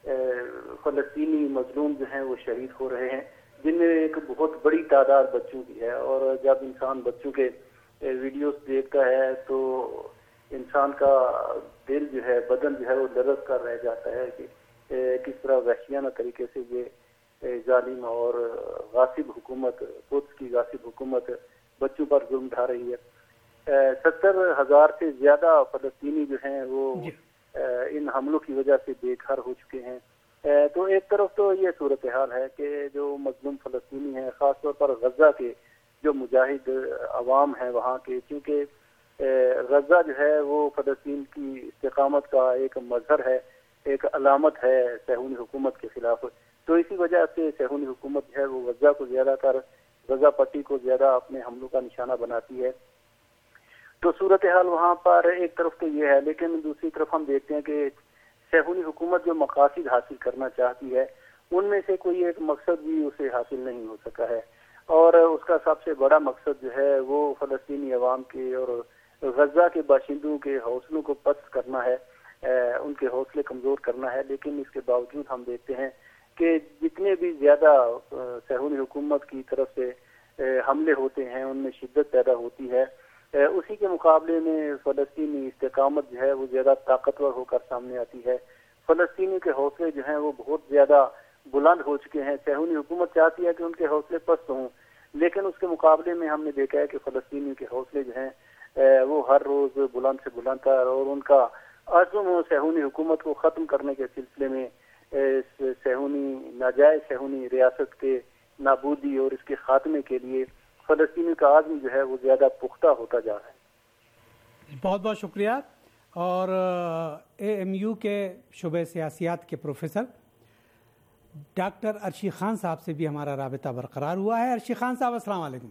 فلسطینی مظلوم جو ہیں وہ شہید ہو رہے ہیں، جن میں ایک بہت بڑی تعداد بچوں کی ہے، اور جب انسان بچوں کے ویڈیوز دیکھتا ہے تو انسان کا دل جو ہے، بدن جو ہے وہ لرز کر رہ جاتا ہے کہ کس طرح وحشیانہ طریقے سے یہ ظالم اور غاصب حکومت، قدس کی غاصب حکومت بچوں پر ظلم ڈھا رہی ہے۔ 70,000 سے زیادہ فلسطینی جو ہیں وہ ان حملوں کی وجہ سے بے گھر ہو چکے ہیں۔ تو ایک طرف تو یہ صورتحال ہے کہ جو مظلوم فلسطینی ہیں، خاص طور پر غزہ کے جو مجاہد عوام ہیں وہاں کے، کیونکہ غزہ جو ہے وہ فلسطین کی استقامت کا ایک مظہر ہے، ایک علامت ہے صہیونی حکومت کے خلاف، تو اسی وجہ سے صہیونی حکومت جو ہے وہ غزہ کو زیادہ تر، غزہ پٹی کو زیادہ اپنے حملوں کا نشانہ بناتی ہے۔ تو صورتحال وہاں پر ایک طرف تو یہ ہے، لیکن دوسری طرف ہم دیکھتے ہیں کہ صہیونی حکومت جو مقاصد حاصل کرنا چاہتی ہے ان میں سے کوئی ایک مقصد بھی اسے حاصل نہیں ہو سکا ہے، اور اس کا سب سے بڑا مقصد جو ہے وہ فلسطینی عوام کے اور غزہ کے باشندوں کے حوصلوں کو پست کرنا ہے، ان کے حوصلے کمزور کرنا ہے۔ لیکن اس کے باوجود ہم دیکھتے ہیں کہ جتنے بھی زیادہ صہیونی حکومت کی طرف سے حملے ہوتے ہیں ان میں شدت پیدا ہوتی ہے، اسی کے مقابلے میں فلسطینی استقامت جو ہے وہ زیادہ طاقتور ہو کر سامنے آتی ہے۔ فلسطینی کے حوصلے جو ہیں وہ بہت زیادہ بلند ہو چکے ہیں۔ صہیونی حکومت چاہتی ہے کہ ان کے حوصلے پست ہوں، لیکن اس کے مقابلے میں ہم نے دیکھا ہے کہ فلسطینی کے حوصلے جو ہیں وہ ہر روز بلند سے بلند تر، اور ان کا عزم صہیونی حکومت کو ختم کرنے کے سلسلے میں ناجائز صہیونی ریاست کے نابودی اور اس کے خاتمے کے لیے فلسطینی کا عزم جو ہے وہ زیادہ پختہ ہوتا جا رہا ہے۔ بہت بہت شکریہ۔ اور AMU کے شعبہ سیاسیات کے پروفیسر ڈاکٹر ارشی خان صاحب سے بھی ہمارا رابطہ برقرار ہوا ہے۔ ارشی خان صاحب السلام علیکم۔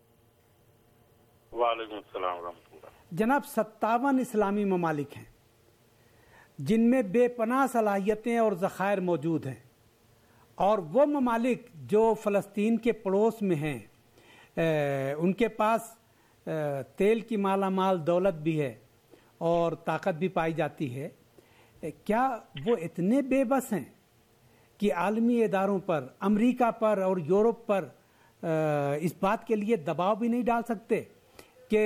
وعلیکم السلام ورحمۃ اللہ۔ جناب 57 اسلامی ممالک ہیں جن میں بے پناہ صلاحیتیں اور ذخائر موجود ہیں، اور وہ ممالک جو فلسطین کے پڑوس میں ہیں ان کے پاس تیل کی مالا مال دولت بھی ہے اور طاقت بھی پائی جاتی ہے، کیا وہ اتنے بے بس ہیں کہ عالمی اداروں پر، امریکہ پر اور یورپ پر اس بات کے لیے دباؤ بھی نہیں ڈال سکتے کہ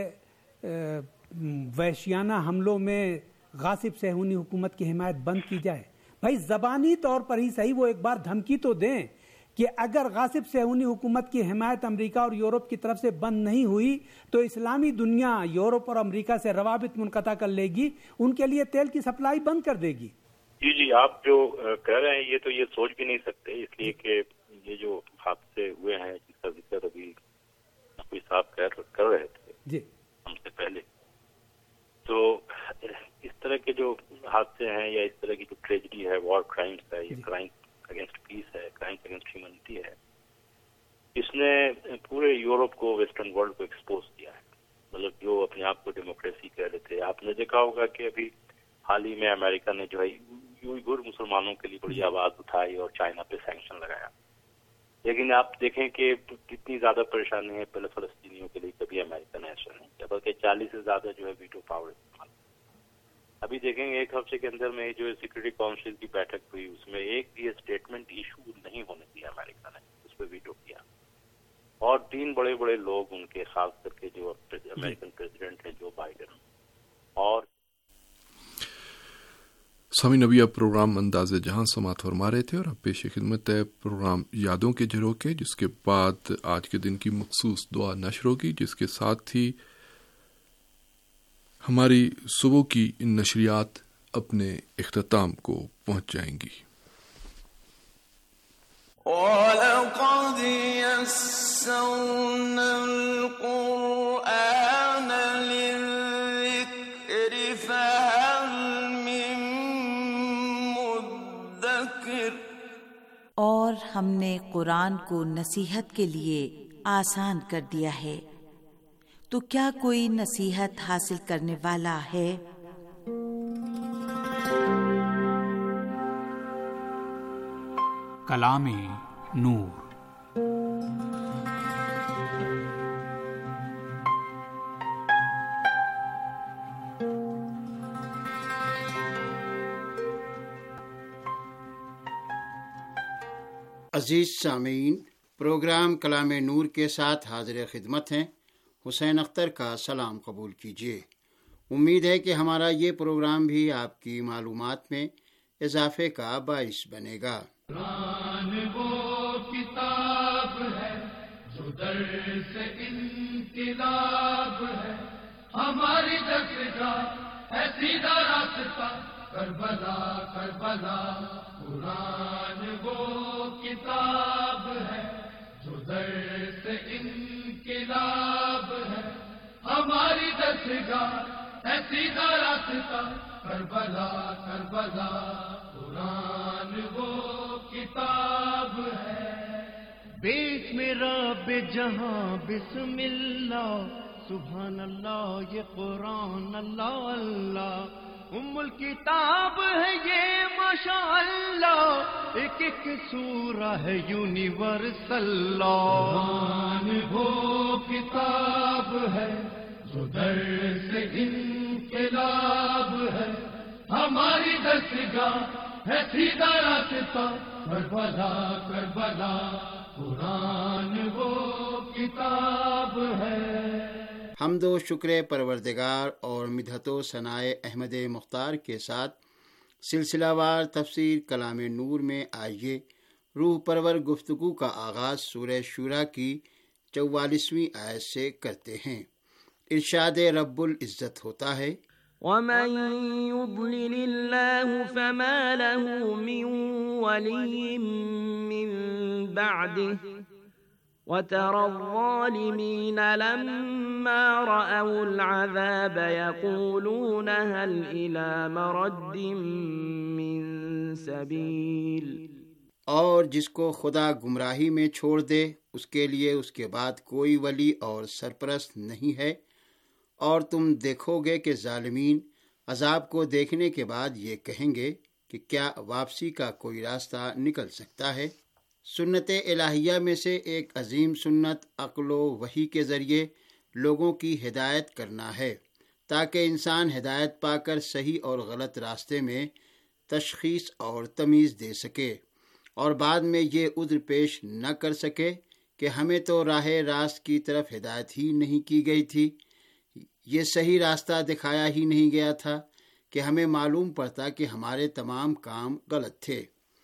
وحشیانہ حملوں میں غاصب صہیونی حکومت کی حمایت بند کی جائے؟ بھائی زبانی طور پر ہی صحیح وہ ایک بار دھمکی تو دیں کہ اگر غاصب صہیونی حکومت کی حمایت امریکہ اور یورپ کی طرف سے بند نہیں ہوئی تو اسلامی دنیا یورپ اور امریکہ سے روابط منقطع کر لے گی، ان کے لیے تیل کی سپلائی بند کر دے گی۔ جی آپ جو کہہ رہے ہیں یہ سوچ بھی نہیں سکتے، اس لیے کہ یہ جو حادثے ہوئے ہیں جس کا ذکر ابھی کوئی صاحب کر رہے تھے جی ہم سے پہلے، تو اس طرح کے جو حادثے ہیں یا اس طرح کی جو ٹریجڈی ہے، وار کرائمز ہے، یہ کرائم اگینسٹ پیس ہے، کرائم اگینسٹ ہیومینٹی ہے، اس نے پورے یورپ کو، ویسٹرن ورلڈ کو ایکسپوز کیا ہے۔ مطلب جو اپنے آپ کو ڈیموکریسی کہہ رہے تھے، آپ نے دیکھا ہوگا کہ ابھی حال ہی میں امریکہ نے جو ہے یوئیغور مسلمانوں کے لیے بڑی آواز اٹھائی اور چائنا پہ سینکشن لگایا، لیکن آپ دیکھیں کہ کتنی زیادہ پریشانی ہے پہلے فلسطینیوں کے لیے، کبھی امریکہ نے ایسا نہیں کیا، بلکہ 40 سے زیادہ جو ہے ویٹو پاور استعمال۔ ابھی دیکھیں گے ایک ہفتے کے اندر میں جو سیکورٹی کونسل کی بیٹھک ہوئی، اس میں ایک بھی اسٹیٹمنٹ ایشو نہیں ہونے دیا امریکہ نے، اس پہ ویٹو کیا، اور 3 بڑے بڑے لوگ ان کے، خاص کر کے جو امریکن پریزیڈنٹ ہیں جو بائیڈن اور سامعین، ابھی اب پروگرام انداز جہاں سماعت فرما رہے تھے اور اب پیش خدمت ہے پروگرام یادوں کے جھروکے، جس کے بعد آج کے دن کی مخصوص دعا نشر ہوگی، جس کے ساتھ ہی ہماری صبح کی نشریات اپنے اختتام کو پہنچ جائیں گی۔ وَلَقَدْ يَسَّرْنَا الْقُرْآنَ لِلذِّكْرِ فَهَلْ مِن مُّدَّكِرٍ، اور ہم نے قرآن کو نصیحت کے لیے آسان کر دیا ہے، تو کیا کوئی نصیحت حاصل کرنے والا ہے؟ کلام نور۔ عزیز سامعین، پروگرام کلام نور کے ساتھ حاضر خدمت ہیں۔ حسین اختر کا سلام قبول کیجیے۔ امید ہے کہ ہمارا یہ پروگرام بھی آپ کی معلومات میں اضافے کا باعث بنے گا۔ قرآن وہ کتاب ہے جو در سے انقلاب ہے، ہماری درگاہ ہے سیدھا راستہ، کربلا کربلا۔ قرآن وہ کتاب ہے جو در سے انقلاب ہے، ہماری درگاہ ہے سیدھا راستہ، کربلا کربلا۔ قرآن وہ کتاب ہے۔ بسم رب جہاں بسم اللہ، سبحان اللہ یہ قرآن اللہ اللہ، الکتاب ہے یہ ماشاء اللہ، ایک ایک سورہ ہے یونیورسل لا۔ قرآن وہ کتاب ہے جو در سے انقلاب ہے، ہماری درگاہ ہے سیدھا راستہ، کربلا کربلا۔ قرآن وہ کتاب ہے۔ حمد و شکر پروردگار اور مدحت و ثناء احمد مختار کے ساتھ سلسلہ وار تفسیر کلام نور میں آئیے روح پرور گفتگو کا آغاز سورہ شورى کی 44ویں آیت سے کرتے ہیں۔ ارشاد رب العزت ہوتا ہے، وَمَن يُضْلِلِ اللَّهُ فَمَا لَهُ مِن وَلِيٍّ مِّن بَعْدِهِ وَتَرَى الظَّالِمِينَ لَمَّا رَأَوُا الْعَذَابَ يَقُولُونَ هَلْ إِلَى مَرَدٍّ مِّن سَبِيلٍ۔ اور جس کو خدا گمراہی میں چھوڑ دے اس کے لیے اس کے بعد کوئی ولی اور سرپرست نہیں ہے، اور تم دیکھو گے کہ ظالمین عذاب کو دیکھنے کے بعد یہ کہیں گے کہ کیا واپسی کا کوئی راستہ نکل سکتا ہے۔ سنت الہیہ میں سے ایک عظیم سنت عقل و وحی کے ذریعے لوگوں کی ہدایت کرنا ہے۔ تاکہ انسان ہدایت پا کر صحیح اور غلط راستے میں تشخیص اور تمیز دے سکے اور بعد میں یہ عذر پیش نہ کر سکے کہ ہمیں تو راہ راست کی طرف ہدایت ہی نہیں کی گئی تھی، یہ صحیح راستہ دکھایا ہی نہیں گیا تھا کہ ہمیں معلوم پڑتا کہ ہمارے تمام کام غلط تھے۔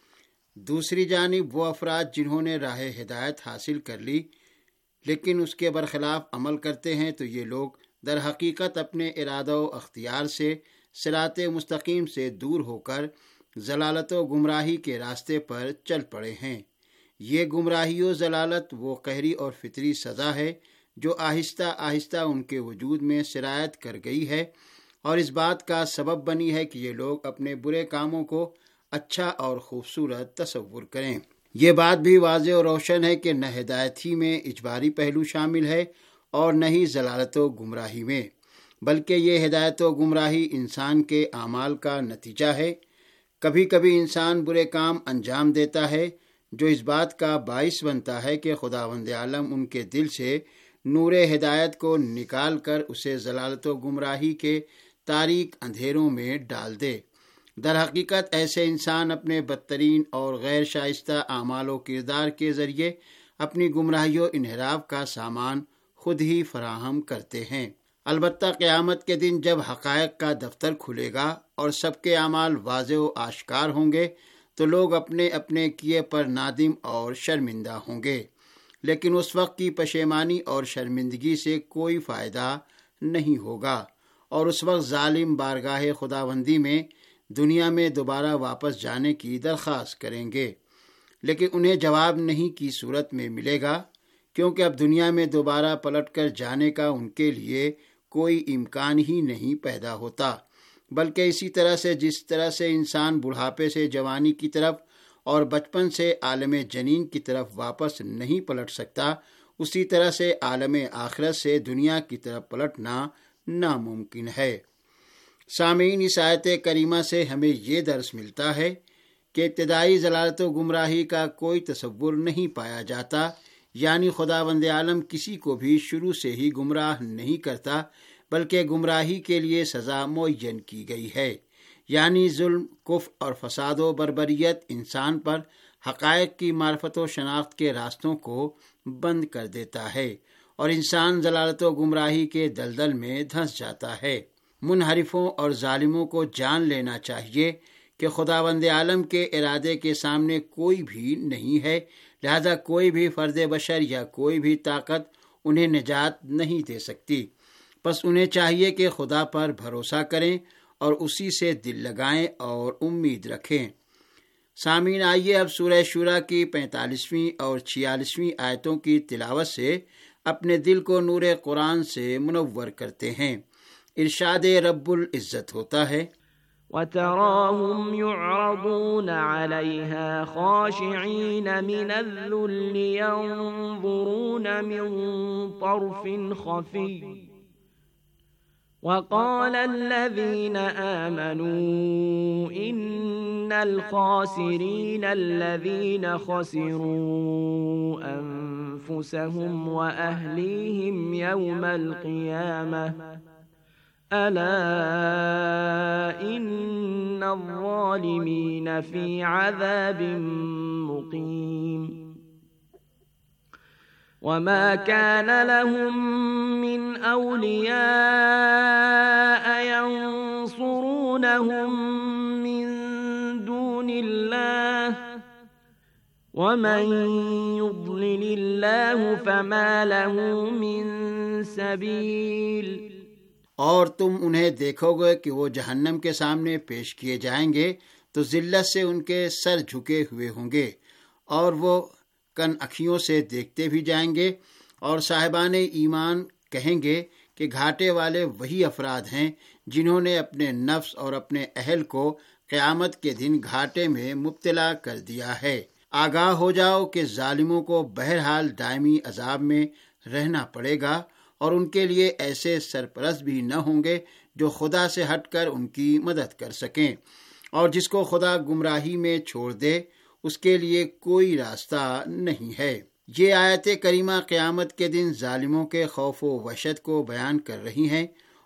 دوسری جانب وہ افراد جنہوں نے راہ ہدایت حاصل کر لی لیکن اس کے برخلاف عمل کرتے ہیں، تو یہ لوگ در حقیقت اپنے ارادہ و اختیار سے صراط مستقیم سے دور ہو کر ضلالت و گمراہی کے راستے پر چل پڑے ہیں۔ یہ گمراہی و ضلالت وہ قہری اور فطری سزا ہے جو آہستہ آہستہ ان کے وجود میں سرایت کر گئی ہے اور اس بات کا سبب بنی ہے کہ یہ لوگ اپنے برے کاموں کو اچھا اور خوبصورت تصور کریں۔ یہ بات بھی واضح اور روشن ہے کہ نہ ہدایت ہی میں اجباری پہلو شامل ہے اور نہ ہی ضلالت و گمراہی میں، بلکہ یہ ہدایت و گمراہی انسان کے اعمال کا نتیجہ ہے۔ کبھی کبھی انسان برے کام انجام دیتا ہے جو اس بات کا باعث بنتا ہے کہ خداوند عالم ان کے دل سے نور ہدایت کو نکال کر اسے ضلالت و گمراہی کے تاریک اندھیروں میں ڈال دے۔ در حقیقت ایسے انسان اپنے بدترین اور غیر شائستہ اعمال و کردار کے ذریعے اپنی گمراہی و انحراف کا سامان خود ہی فراہم کرتے ہیں۔ البتہ قیامت کے دن جب حقائق کا دفتر کھلے گا اور سب کے اعمال واضح و آشکار ہوں گے تو لوگ اپنے اپنے کیے پر نادم اور شرمندہ ہوں گے، لیکن اس وقت کی پشیمانی اور شرمندگی سے کوئی فائدہ نہیں ہوگا اور اس وقت ظالم بارگاہ خداوندی میں دنیا میں دوبارہ واپس جانے کی درخواست کریں گے، لیکن انہیں جواب نہیں کی صورت میں ملے گا، کیونکہ اب دنیا میں دوبارہ پلٹ کر جانے کا ان کے لیے کوئی امکان ہی نہیں پیدا ہوتا، بلکہ اسی طرح سے جس طرح سے انسان بڑھاپے سے جوانی کی طرف اور بچپن سے عالم جنین کی طرف واپس نہیں پلٹ سکتا، اسی طرح سے عالم آخرت سے دنیا کی طرف پلٹنا ناممکن ہے۔ سامعین، اس آیت کریمہ سے ہمیں یہ درس ملتا ہے کہ ابتدائی ضلالت و گمراہی کا کوئی تصور نہیں پایا جاتا، یعنی خداوند عالم کسی کو بھی شروع سے ہی گمراہ نہیں کرتا، بلکہ گمراہی کے لیے سزا معین کی گئی ہے، یعنی ظلم، کفر اور فساد و بربریت انسان پر حقائق کی معرفت و شناخت کے راستوں کو بند کر دیتا ہے اور انسان ضلالت و گمراہی کے دلدل میں دھنس جاتا ہے۔ منحرفوں اور ظالموں کو جان لینا چاہیے کہ خداوند عالم کے ارادے کے سامنے کوئی بھی نہیں ہے، لہذا کوئی بھی فرد بشر یا کوئی بھی طاقت انہیں نجات نہیں دے سکتی۔ بس انہیں چاہیے کہ خدا پر بھروسہ کریں اور اسی سے دل لگائیں اور امید رکھیں۔ سامعین، آئیے اب سورہ شورى کی 45ویں اور 46ویں آیتوں کی تلاوت سے اپنے دل کو نور قرآن سے منور کرتے ہیں۔ ارشاد رب العزت ہوتا ہے، وَتَرَاهُمْ يُعْرَضُونَ عَلَيْهَا خَاشِعِينَ مِنَ الذُّلِّ يَنظُرُونَ مِن طَرْفٍ خَفِيٍّ وَقَالَ الَّذِينَ آمَنُوا إِنَّ الْخَاسِرِينَ الَّذِينَ خَسِرُوا أَنفُسَهُمْ وَأَهْلِيهِمْ يَوْمَ الْقِيَامَةِ أَلَا إِنَّ الظَّالِمِينَ فِي عَذَابٍ مُقِيمٍ وَمَا كَانَ لَهُم مِّنْ أَوْلِيَاءَ يَنصُرُونَهُم مِّن دُونِ اللَّهِ وَمَن يُضْلِلِ اللَّهُ فَمَا لَهُ مِن سَبِيلٍ۔ اور تم انہیں دیکھو گے کہ وہ جہنم کے سامنے پیش کیے جائیں گے تو ذلت سے ان کے سر جھکے ہوئے ہوں گے اور وہ کن اکھیوں سے دیکھتے بھی جائیں گے، اور صاحبان ایمان کہیں گے کہ گھاٹے والے وہی افراد ہیں جنہوں نے اپنے نفس اور اپنے اہل کو قیامت کے دن گھاٹے میں مبتلا کر دیا ہے۔ آگاہ ہو جاؤ کہ ظالموں کو بہرحال دائمی عذاب میں رہنا پڑے گا اور ان کے لیے ایسے سرپرست بھی نہ ہوں گے جو خدا سے ہٹ کر ان کی مدد کر سکیں، اور جس کو خدا گمراہی میں چھوڑ دے اس کے لیے کوئی راستہ نہیں ہے۔ یہ آیت کریمہ قیامت کے دن ظالموں کے خوف و وحشت کو بیان کر رہی ہیں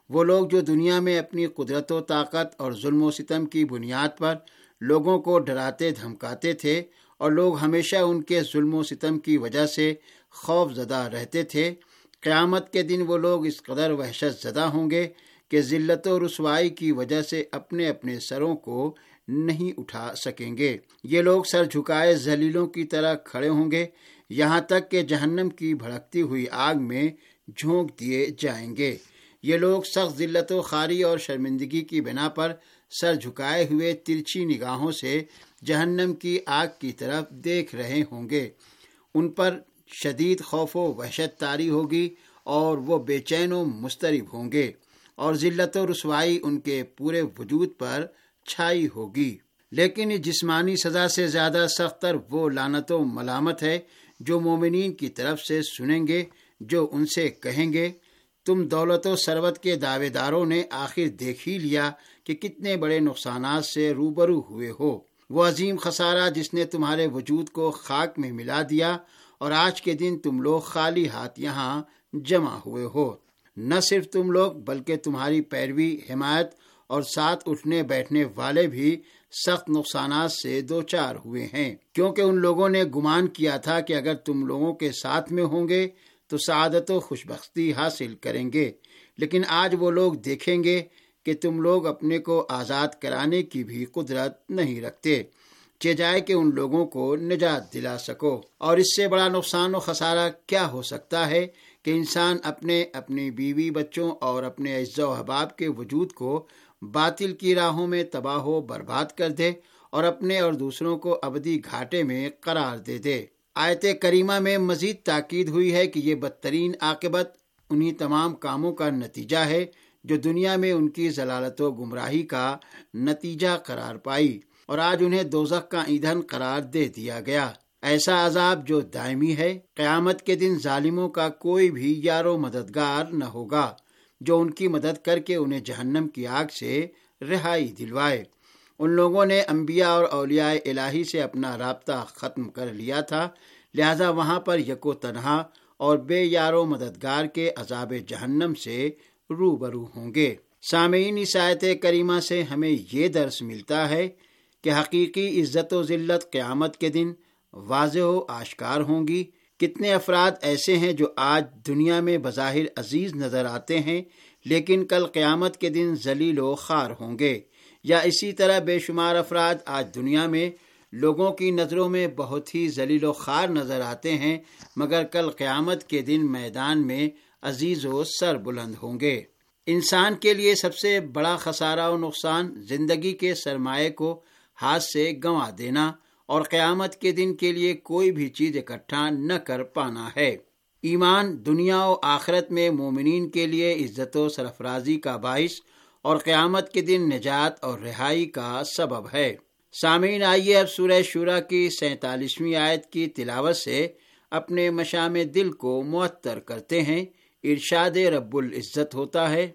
وہ لوگ جو دنیا میں اپنی قدرت و طاقت اور ظلم و ستم کی بنیاد پر لوگوں کو ڈراتے دھمکاتے تھے اور لوگ ہمیشہ ان کے ظلم و ستم کی وجہ سے خوف زدہ رہتے تھے، قیامت کے دن وہ لوگ اس قدر وحشت زدہ ہوں گے کہ ذلت و رسوائی کی وجہ سے اپنے اپنے سروں کو نہیں اٹھا سکیں گے۔ یہ لوگ سر جھکائے ذلیلوں کی طرح کھڑے ہوں گے، یہاں تک کہ جہنم کی بھڑکتی ہوئی آگ میں جھونک دیے جائیں گے۔ یہ لوگ سخت ذلت و خواری اور شرمندگی کی بنا پر سر جھکائے ہوئے ترچھی نگاہوں سے جہنم کی آگ کی طرف دیکھ رہے ہوں گے۔ ان پر شدید خوف و وحشت طاری ہوگی اور وہ بے چین و مضطرب ہوں گے، اور ذلت و رسوائی ان کے پورے وجود پر چھائی ہوگی۔ لیکن اس جسمانی سزا سے زیادہ سخت تر وہ لعنت و ملامت ہے جو مومنین کی طرف سے سنیں گے، جو ان سے کہیں گے، تم دولت و ثروت کے دعوے داروں نے آخر دیکھ ہی لیا کہ کتنے بڑے نقصانات سے روبرو ہوئے ہو۔ وہ عظیم خسارہ جس نے تمہارے وجود کو خاک میں ملا دیا، اور آج کے دن تم لوگ خالی ہاتھ یہاں جمع ہوئے ہو۔ نہ صرف تم لوگ بلکہ تمہاری پیروی، حمایت اور ساتھ اٹھنے بیٹھنے والے بھی سخت نقصانات سے دوچار ہوئے ہیں، کیونکہ ان لوگوں نے گمان کیا تھا کہ اگر تم لوگوں کے ساتھ میں ہوں گے تو سعادت و خوشبختی حاصل کریں گے، لیکن آج وہ لوگ دیکھیں گے کہ تم لوگ اپنے کو آزاد کرانے کی بھی قدرت نہیں رکھتے، چہ جائے کہ ان لوگوں کو نجات دلا سکو۔ اور اس سے بڑا نقصان و خسارہ کیا ہو سکتا ہے کہ انسان اپنی بیوی بچوں اور اپنے اعزاء و احباب کے وجود کو باطل کی راہوں میں تباہ و برباد کر دے اور اپنے اور دوسروں کو ابدی گھاٹے میں قرار دے دے۔ آیت کریمہ میں مزید تاکید ہوئی ہے کہ یہ بدترین عاقبت انہی تمام کاموں کا نتیجہ ہے جو دنیا میں ان کی ضلالت و گمراہی کا نتیجہ قرار پائی، اور آج انہیں دوزخ کا ایندھن قرار دے دیا گیا۔ ایسا عذاب جو دائمی ہے، قیامت کے دن ظالموں کا کوئی بھی یار و مددگار نہ ہوگا جو ان کی مدد کر کے انہیں جہنم کی آگ سے رہائی دلوائے۔ ان لوگوں نے انبیاء اور اولیاء الہی سے اپنا رابطہ ختم کر لیا تھا، لہذا وہاں پر یکو تنہا اور بے یار و مددگار کے عذاب جہنم سے روبرو ہوں گے۔ سامعین، اس آیت کریمہ سے ہمیں یہ درس ملتا ہے کہ حقیقی عزت و ذلت قیامت کے دن واضح و آشکار ہوں گی۔ کتنے افراد ایسے ہیں جو آج دنیا میں بظاہر عزیز نظر آتے ہیں، لیکن کل قیامت کے دن ذلیل و خوار ہوں گے، یا اسی طرح بے شمار افراد آج دنیا میں لوگوں کی نظروں میں بہت ہی ذلیل و خوار نظر آتے ہیں، مگر کل قیامت کے دن میدان میں عزیز و سر بلند ہوں گے۔ انسان کے لیے سب سے بڑا خسارہ و نقصان زندگی کے سرمایے کو ہاتھ سے گنوا دینا اور قیامت کے دن کے لیے کوئی بھی چیز اکٹھا نہ کر پانا ہے۔ ایمان دنیا و آخرت میں مومنین کے لیے عزت و سرفرازی کا باعث اور قیامت کے دن نجات اور رہائی کا سبب ہے۔ سامعین، آئیے اب سورہ شورى کی 47ویں آیت کی تلاوت سے اپنے مشام دل کو معطر کرتے ہیں۔ ارشاد رب العزت ہوتا ہے،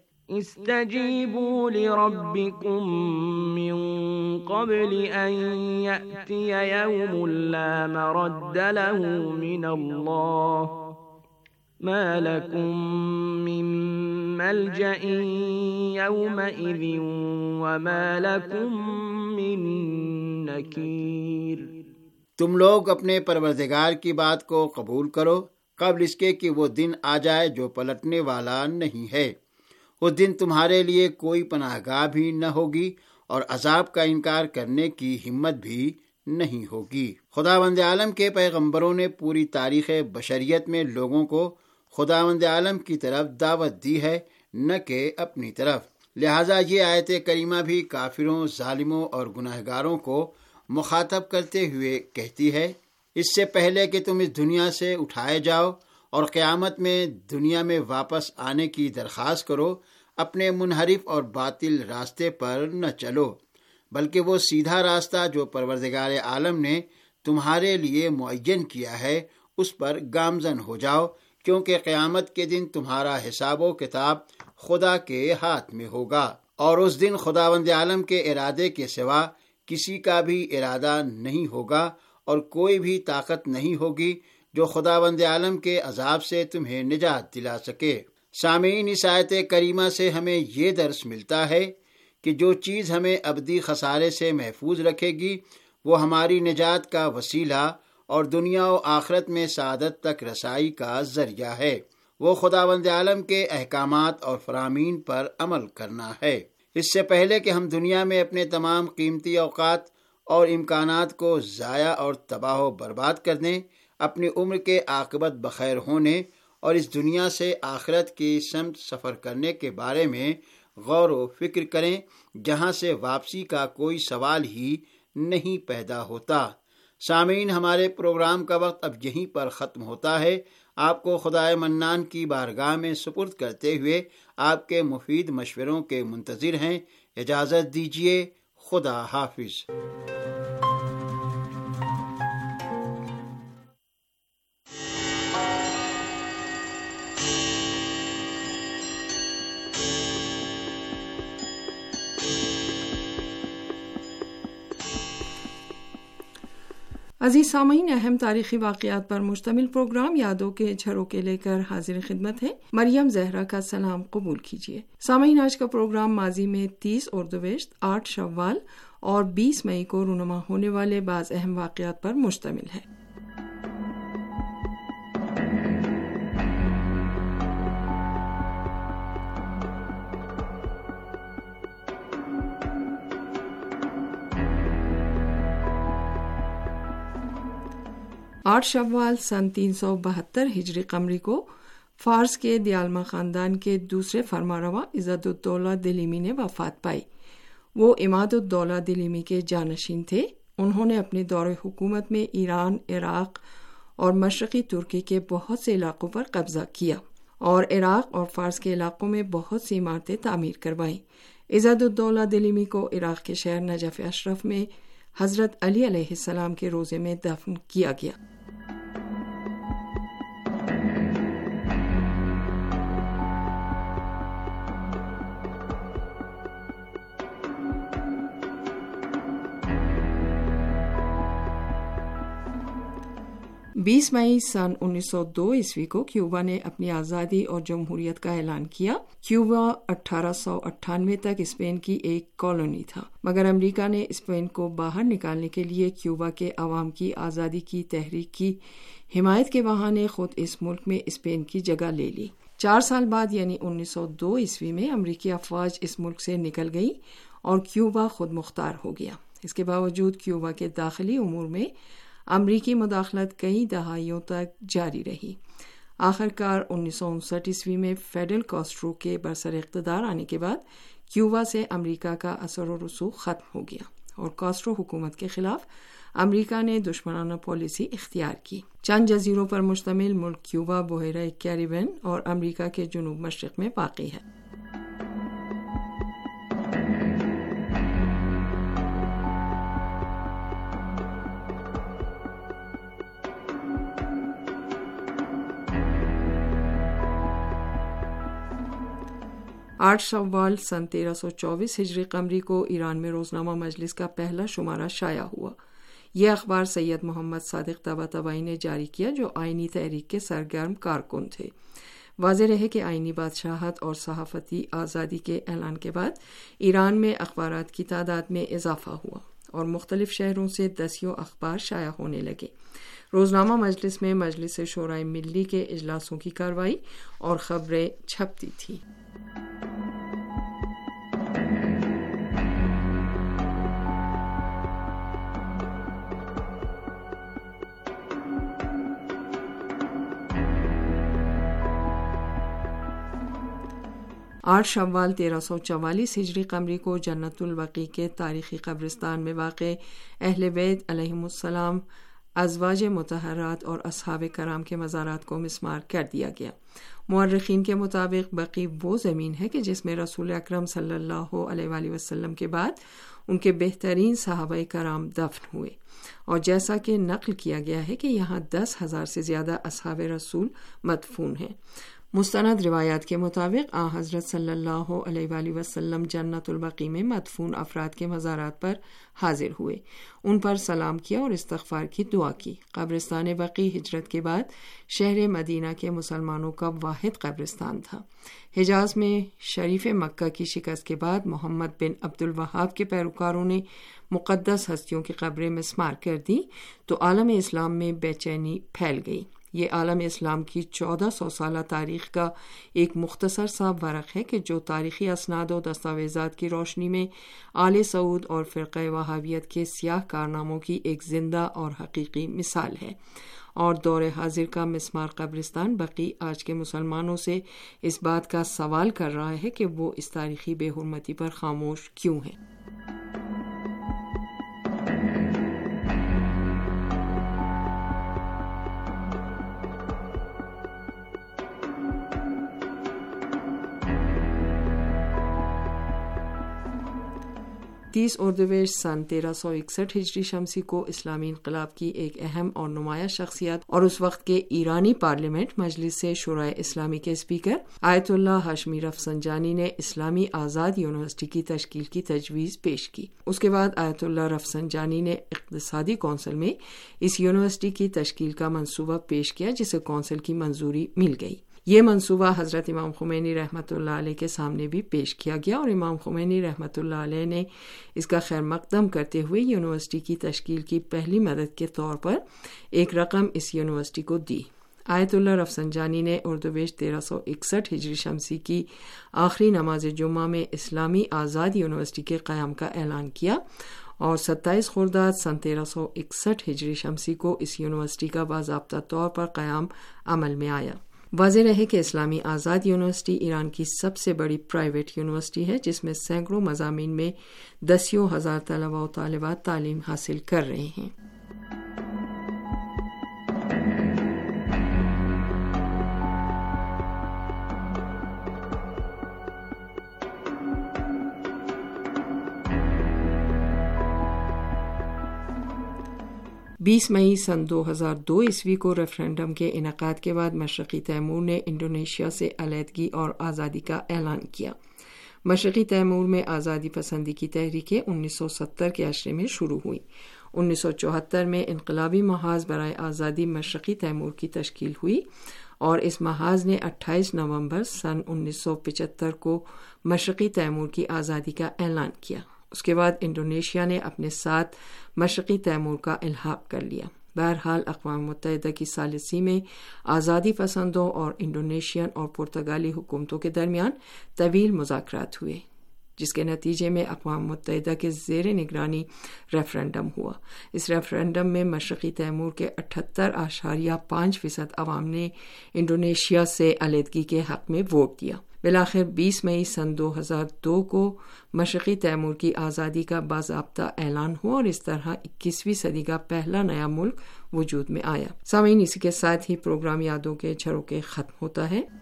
استجیبوا لربکم من قبل ان یأتی یوم لا مرد له من اللہ ما لکم من ملجأ یومئذ وما لکم من نکیر۔ تم لوگ اپنے پروردگار کی بات کو قبول کرو قبل اس کے کہ وہ دن آ جائے جو پلٹنے والا نہیں ہے۔ اس دن تمہارے لیے کوئی پناہ گاہ بھی نہ ہوگی اور عذاب کا انکار کرنے کی ہمت بھی نہیں ہوگی۔ خداوند عالم کے پیغمبروں نے پوری تاریخ بشریت میں لوگوں کو خداوند عالم کی طرف دعوت دی ہے، نہ کہ اپنی طرف، لہٰذا یہ آیت کریمہ بھی کافروں، ظالموں اور گناہگاروں کو مخاطب کرتے ہوئے کہتی ہے، اس سے پہلے کہ تم اس دنیا سے اٹھائے جاؤ اور قیامت میں دنیا میں واپس آنے کی درخواست کرو، اپنے منحرف اور باطل راستے پر نہ چلو، بلکہ وہ سیدھا راستہ جو پروردگار عالم نے تمہارے لیے معین کیا ہے اس پر گامزن ہو جاؤ، کیونکہ قیامت کے دن تمہارا حساب و کتاب خدا کے ہاتھ میں ہوگا، اور اس دن خداوند عالم کے ارادے کے سوا کسی کا بھی ارادہ نہیں ہوگا اور کوئی بھی طاقت نہیں ہوگی جو خداوند عالم کے عذاب سے تمہیں نجات دلا سکے۔ سامعین، اس آیت کریمہ سے ہمیں یہ درس ملتا ہے کہ جو چیز ہمیں ابدی خسارے سے محفوظ رکھے گی وہ ہماری نجات کا وسیلہ اور دنیا و آخرت میں سعادت تک رسائی کا ذریعہ ہے۔ وہ خداوند عالم کے احکامات اور فرامین پر عمل کرنا ہے۔ اس سے پہلے کہ ہم دنیا میں اپنے تمام قیمتی اوقات اور امکانات کو ضائع اور تباہ و برباد کر دیں، اپنی عمر کے عاقبت بخیر ہونے اور اس دنیا سے آخرت کی سمت سفر کرنے کے بارے میں غور و فکر کریں، جہاں سے واپسی کا کوئی سوال ہی نہیں پیدا ہوتا۔ سامعین، ہمارے پروگرام کا وقت اب یہیں پر ختم ہوتا ہے۔ آپ کو خدائے منان کی بارگاہ میں سپرد کرتے ہوئے آپ کے مفید مشوروں کے منتظر ہیں۔ اجازت دیجیے، خدا حافظ۔ عزیز سامعین، اہم تاریخی واقعات پر مشتمل پروگرام یادوں کے جھروکے لے کر حاضر خدمت ہے۔ مریم زہرا کا سلام قبول کیجیے۔ سامعین، آج کا پروگرام ماضی میں 30 اردوبشت، 8 شوال اور 20 مئی کو رونما ہونے والے بعض اہم واقعات پر مشتمل ہے۔ 8 شوال سن 372 ہجری قمری کو فارس کے دیالما خاندان کے دوسرے فرمانروا عزت الدولہ دلیمی نے وفات پائی۔ وہ عماد الدولہ دلیمی کے جانشین تھے۔ انہوں نے اپنے دور حکومت میں ایران، عراق اور مشرقی ترکی کے بہت سے علاقوں پر قبضہ کیا اور عراق اور فارس کے علاقوں میں بہت سی عمارتیں تعمیر کروائیں۔ عزت الدولہ دلیمی کو عراق کے شہر نجف اشرف میں حضرت علی علیہ السلام کے روضے میں دفن کیا گیا۔ بیس مئی سن 1902 عیسوی کو کیوبا نے اپنی آزادی اور جمہوریت کا اعلان کیا۔ کیوبا 1898 تک اسپین کی ایک کالونی تھا، مگر امریکہ نے اسپین کو باہر نکالنے کے لیے کیوبا کے عوام کی آزادی کی تحریک کی حمایت کے بہانے خود اس ملک میں اسپین کی جگہ لے لی۔ 4 سال بعد یعنی 1902 عیسوی میں امریکی افواج اس ملک سے نکل گئی اور کیوبا خود مختار ہو گیا۔ اس کے باوجود کیوبا کے داخلی امور میں امریکی مداخلت کئی دہائیوں تک جاری رہی۔ آخرکار 1959 عیسوی میں فیڈل کاسٹرو کے برسر اقتدار آنے کے بعد کیوبا سے امریکہ کا اثر و رسوخ ختم ہو گیا اور کاسٹرو حکومت کے خلاف امریکہ نے دشمنانہ پالیسی اختیار کی۔ چند جزیروں پر مشتمل ملک کیوبا بحیرہ کیریبین اور امریکہ کے جنوب مشرق میں واقع ہے۔ 8 شوال سن 1324 ہجری قمری کو ایران میں روزنامہ مجلس کا پہلا شمارہ شائع ہوا۔ یہ اخبار سید محمد صادق طباطبائی نے جاری کیا، جو آئینی تحریک کے سرگرم کارکن تھے۔ واضح رہے کہ آئینی بادشاہت اور صحافتی آزادی کے اعلان کے بعد ایران میں اخبارات کی تعداد میں اضافہ ہوا اور مختلف شہروں سے دسیوں اخبار شائع ہونے لگے۔ روزنامہ مجلس میں مجلس شورائے ملی کے اجلاسوں کی کارروائی اور خبریں چھپتی تھیں۔ آٹھ شوال 1344 ہجری قمری کو جنت البقیع کے تاریخی قبرستان میں واقع اہل بیت علیہم السلام، ازواج مطہرات اور اصحاب کرام کے مزارات کو مسمار کر دیا گیا۔ مورخین کے مطابق بقیع وہ زمین ہے کہ جس میں رسول اکرم صلی اللہ علیہ وآلہ وسلم کے بعد ان کے بہترین صحابہ کرام دفن ہوئے، اور جیسا کہ نقل کیا گیا ہے کہ یہاں 10,000 سے زیادہ اصحاب رسول مدفون ہیں۔ مستند روایات کے مطابق حضرت صلی اللہ علیہ وآلہ وسلم جنت البقیع میں مدفون افراد کے مزارات پر حاضر ہوئے، ان پر سلام کیا اور استغفار کی دعا کی۔ قبرستان بقیع ہجرت کے بعد شہر مدینہ کے مسلمانوں کا واحد قبرستان تھا۔ حجاز میں شریف مکہ کی شکست کے بعد محمد بن عبد الوہاب کے پیروکاروں نے مقدس ہستیوں کی قبریں مسمار کر دی تو عالم اسلام میں بے چینی پھیل گئی۔ یہ عالم اسلام کی 1400 سالہ تاریخ کا ایک مختصر سا ورق ہے کہ جو تاریخی اسناد و دستاویزات کی روشنی میں آل سعود اور فرقہ وہابیت کے سیاہ کارناموں کی ایک زندہ اور حقیقی مثال ہے، اور دور حاضر کا مسمار قبرستان بقیع آج کے مسلمانوں سے اس بات کا سوال کر رہا ہے کہ وہ اس تاریخی بے حرمتی پر خاموش کیوں ہیں۔ 30 اردویش سن 1361 ہجری شمسی کو اسلامی انقلاب کی ایک اہم اور نمایاں شخصیت اور اس وقت کے ایرانی پارلیمنٹ مجلس شورائے اسلامی کے اسپیکر آیت اللہ ہاشمی رفسنجانی نے اسلامی آزاد یونیورسٹی کی تشکیل کی تجویز پیش کی۔ اس کے بعد آیت اللہ رفسنجانی نے اقتصادی کونسل میں اس یونیورسٹی کی تشکیل کا منصوبہ پیش کیا، جسے کونسل کی منظوری مل گئی۔ یہ منصوبہ حضرت امام خمینی رحمۃ اللہ علیہ کے سامنے بھی پیش کیا گیا اور امام خمینی رحمۃ اللہ علیہ نے اس کا خیر مقدم کرتے ہوئے یونیورسٹی کی تشکیل کی پہلی مدد کے طور پر ایک رقم اس یونیورسٹی کو دی۔ آیت اللہ رفسنجانی نے اردویش 1361 ہجری شمسی کی آخری نماز جمعہ میں اسلامی آزاد یونیورسٹی کے قیام کا اعلان کیا اور 27 خرداد سن 1361 ہجری شمسی کو اس یونیورسٹی کا باضابطہ طور پر قیام عمل میں آیا۔ واضح رہے کہ اسلامی آزاد یونیورسٹی ایران کی سب سے بڑی پرائیویٹ یونیورسٹی ہے، جس میں سینکڑوں مضامین میں دسیوں ہزار طلباء و طالبات تعلیم حاصل کر رہے ہیں۔ بیس مئی سن 2002 عیسوی کو ریفرینڈم کے انعقاد کے بعد مشرقی تیمور نے انڈونیشیا سے علیحدگی اور آزادی کا اعلان کیا۔ مشرقی تیمور میں آزادی پسندی کی تحریکیں 1970 کے عشرے میں شروع ہوئی۔ 1974 میں انقلابی محاذ برائے آزادی مشرقی تیمور کی تشکیل ہوئی اور اس محاذ نے 28 نومبر سن 1975 کو مشرقی تیمور کی آزادی کا اعلان کیا۔ اس کے بعد انڈونیشیا نے اپنے ساتھ مشرقی تیمور کا الحاق کر لیا۔ بہرحال اقوام متحدہ کی ثالثی میں آزادی پسندوں اور انڈونیشین اور پرتگالی حکومتوں کے درمیان طویل مذاکرات ہوئے، جس کے نتیجے میں اقوام متحدہ کے زیر نگرانی ریفرینڈم ہوا۔ اس ریفرینڈم میں مشرقی تیمور کے 78.5% عوام نے انڈونیشیا سے علیحدگی کے حق میں ووٹ دیا۔ بالآخر 20 مئی سن 2002 کو مشرقی تیمور کی آزادی کا باضابطہ اعلان ہوا اور اس طرح 21ویں صدی کا پہلا نیا ملک وجود میں آیا۔ سامعین، اسی کے ساتھ ہی پروگرام یادوں کے جھروکے ختم ہوتا ہے۔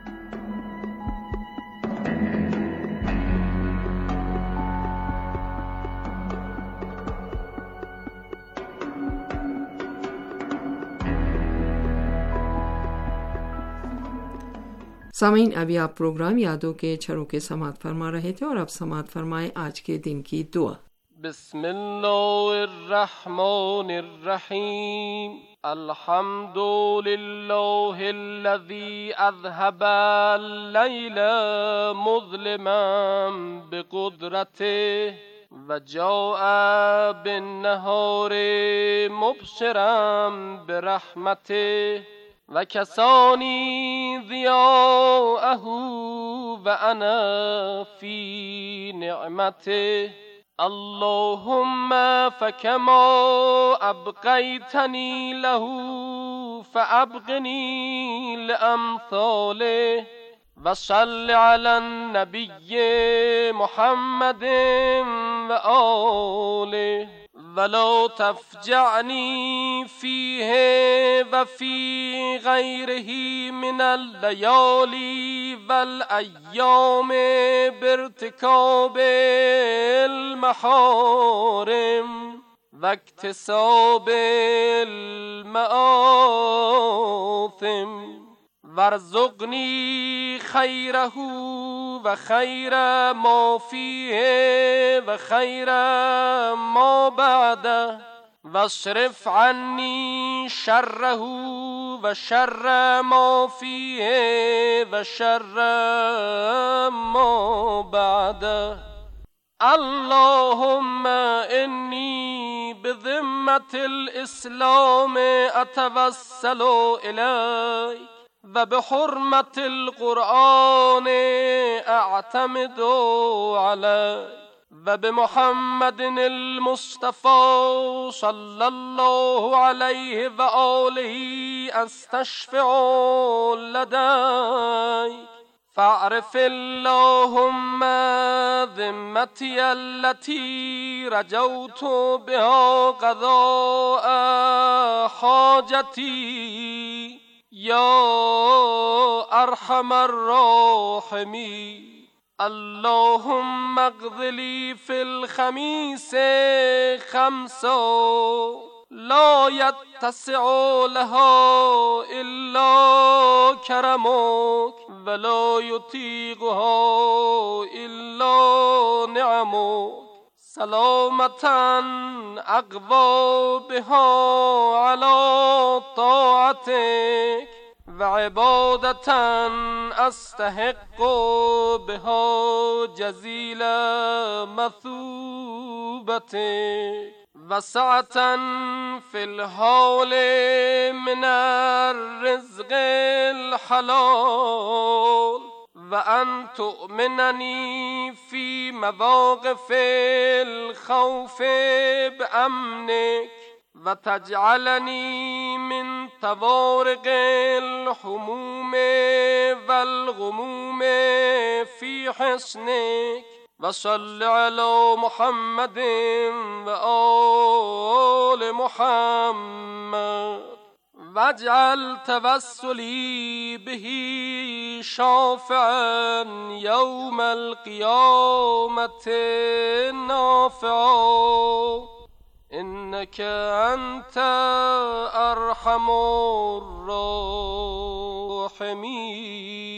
سامعین، ابھی آپ پروگرام یادوں کے جھروکے سماعت فرما رہے تھے اور اب سماعت فرمائیں آج کے دن کی دعا۔ بسم اللہ الرحمن الرحیم، الحمد للہ الذی اذهب اللیل مظلما بقدرته وجاء بالنهار مبصرا برحمته وكساني ضياءه وأنا في نعمته اللهم فكما أبقيتني له فأبقني لأمثاله وصل على النبي محمد وآله ولا تفجعني فيه وفي غيره من الليالي والأيام بارتكاب المحارم واكتساب المآثم وارزقنی خیره و خیر ما فیه و خیر ما بعده واصرف عنی شره و شر ما فیه و شر ما بعده. اللهم انی بذمة الاسلام اتوسل الیک و بحرمة القرآن اعتمد علیک و بمحمد المصطفى صلی الله علیه و آله استشفع لدیک. فاعرف اللهم ذمتي التي رجوت بها قضاء حاجتي یا ارحم الراحمین. اللهم اقض لي في الخميس خمسا لا يتسع لها إلا كرمك ولا يطيقها إلا نعمك سلامة أقوى بها على طاعتك وعبادة أستحق بها جزيل مثوبتك وسعة في الحال من الرزق الحلال وأن تؤمنني في مواقف الخوف بأمنك وتجعلني من طوارق الحموم والغموم في حسنك وصل على محمد وآل محمد واجعل توسلي به شافعا يوم القيامة نافعا إنك أنت أرحم الراحمين.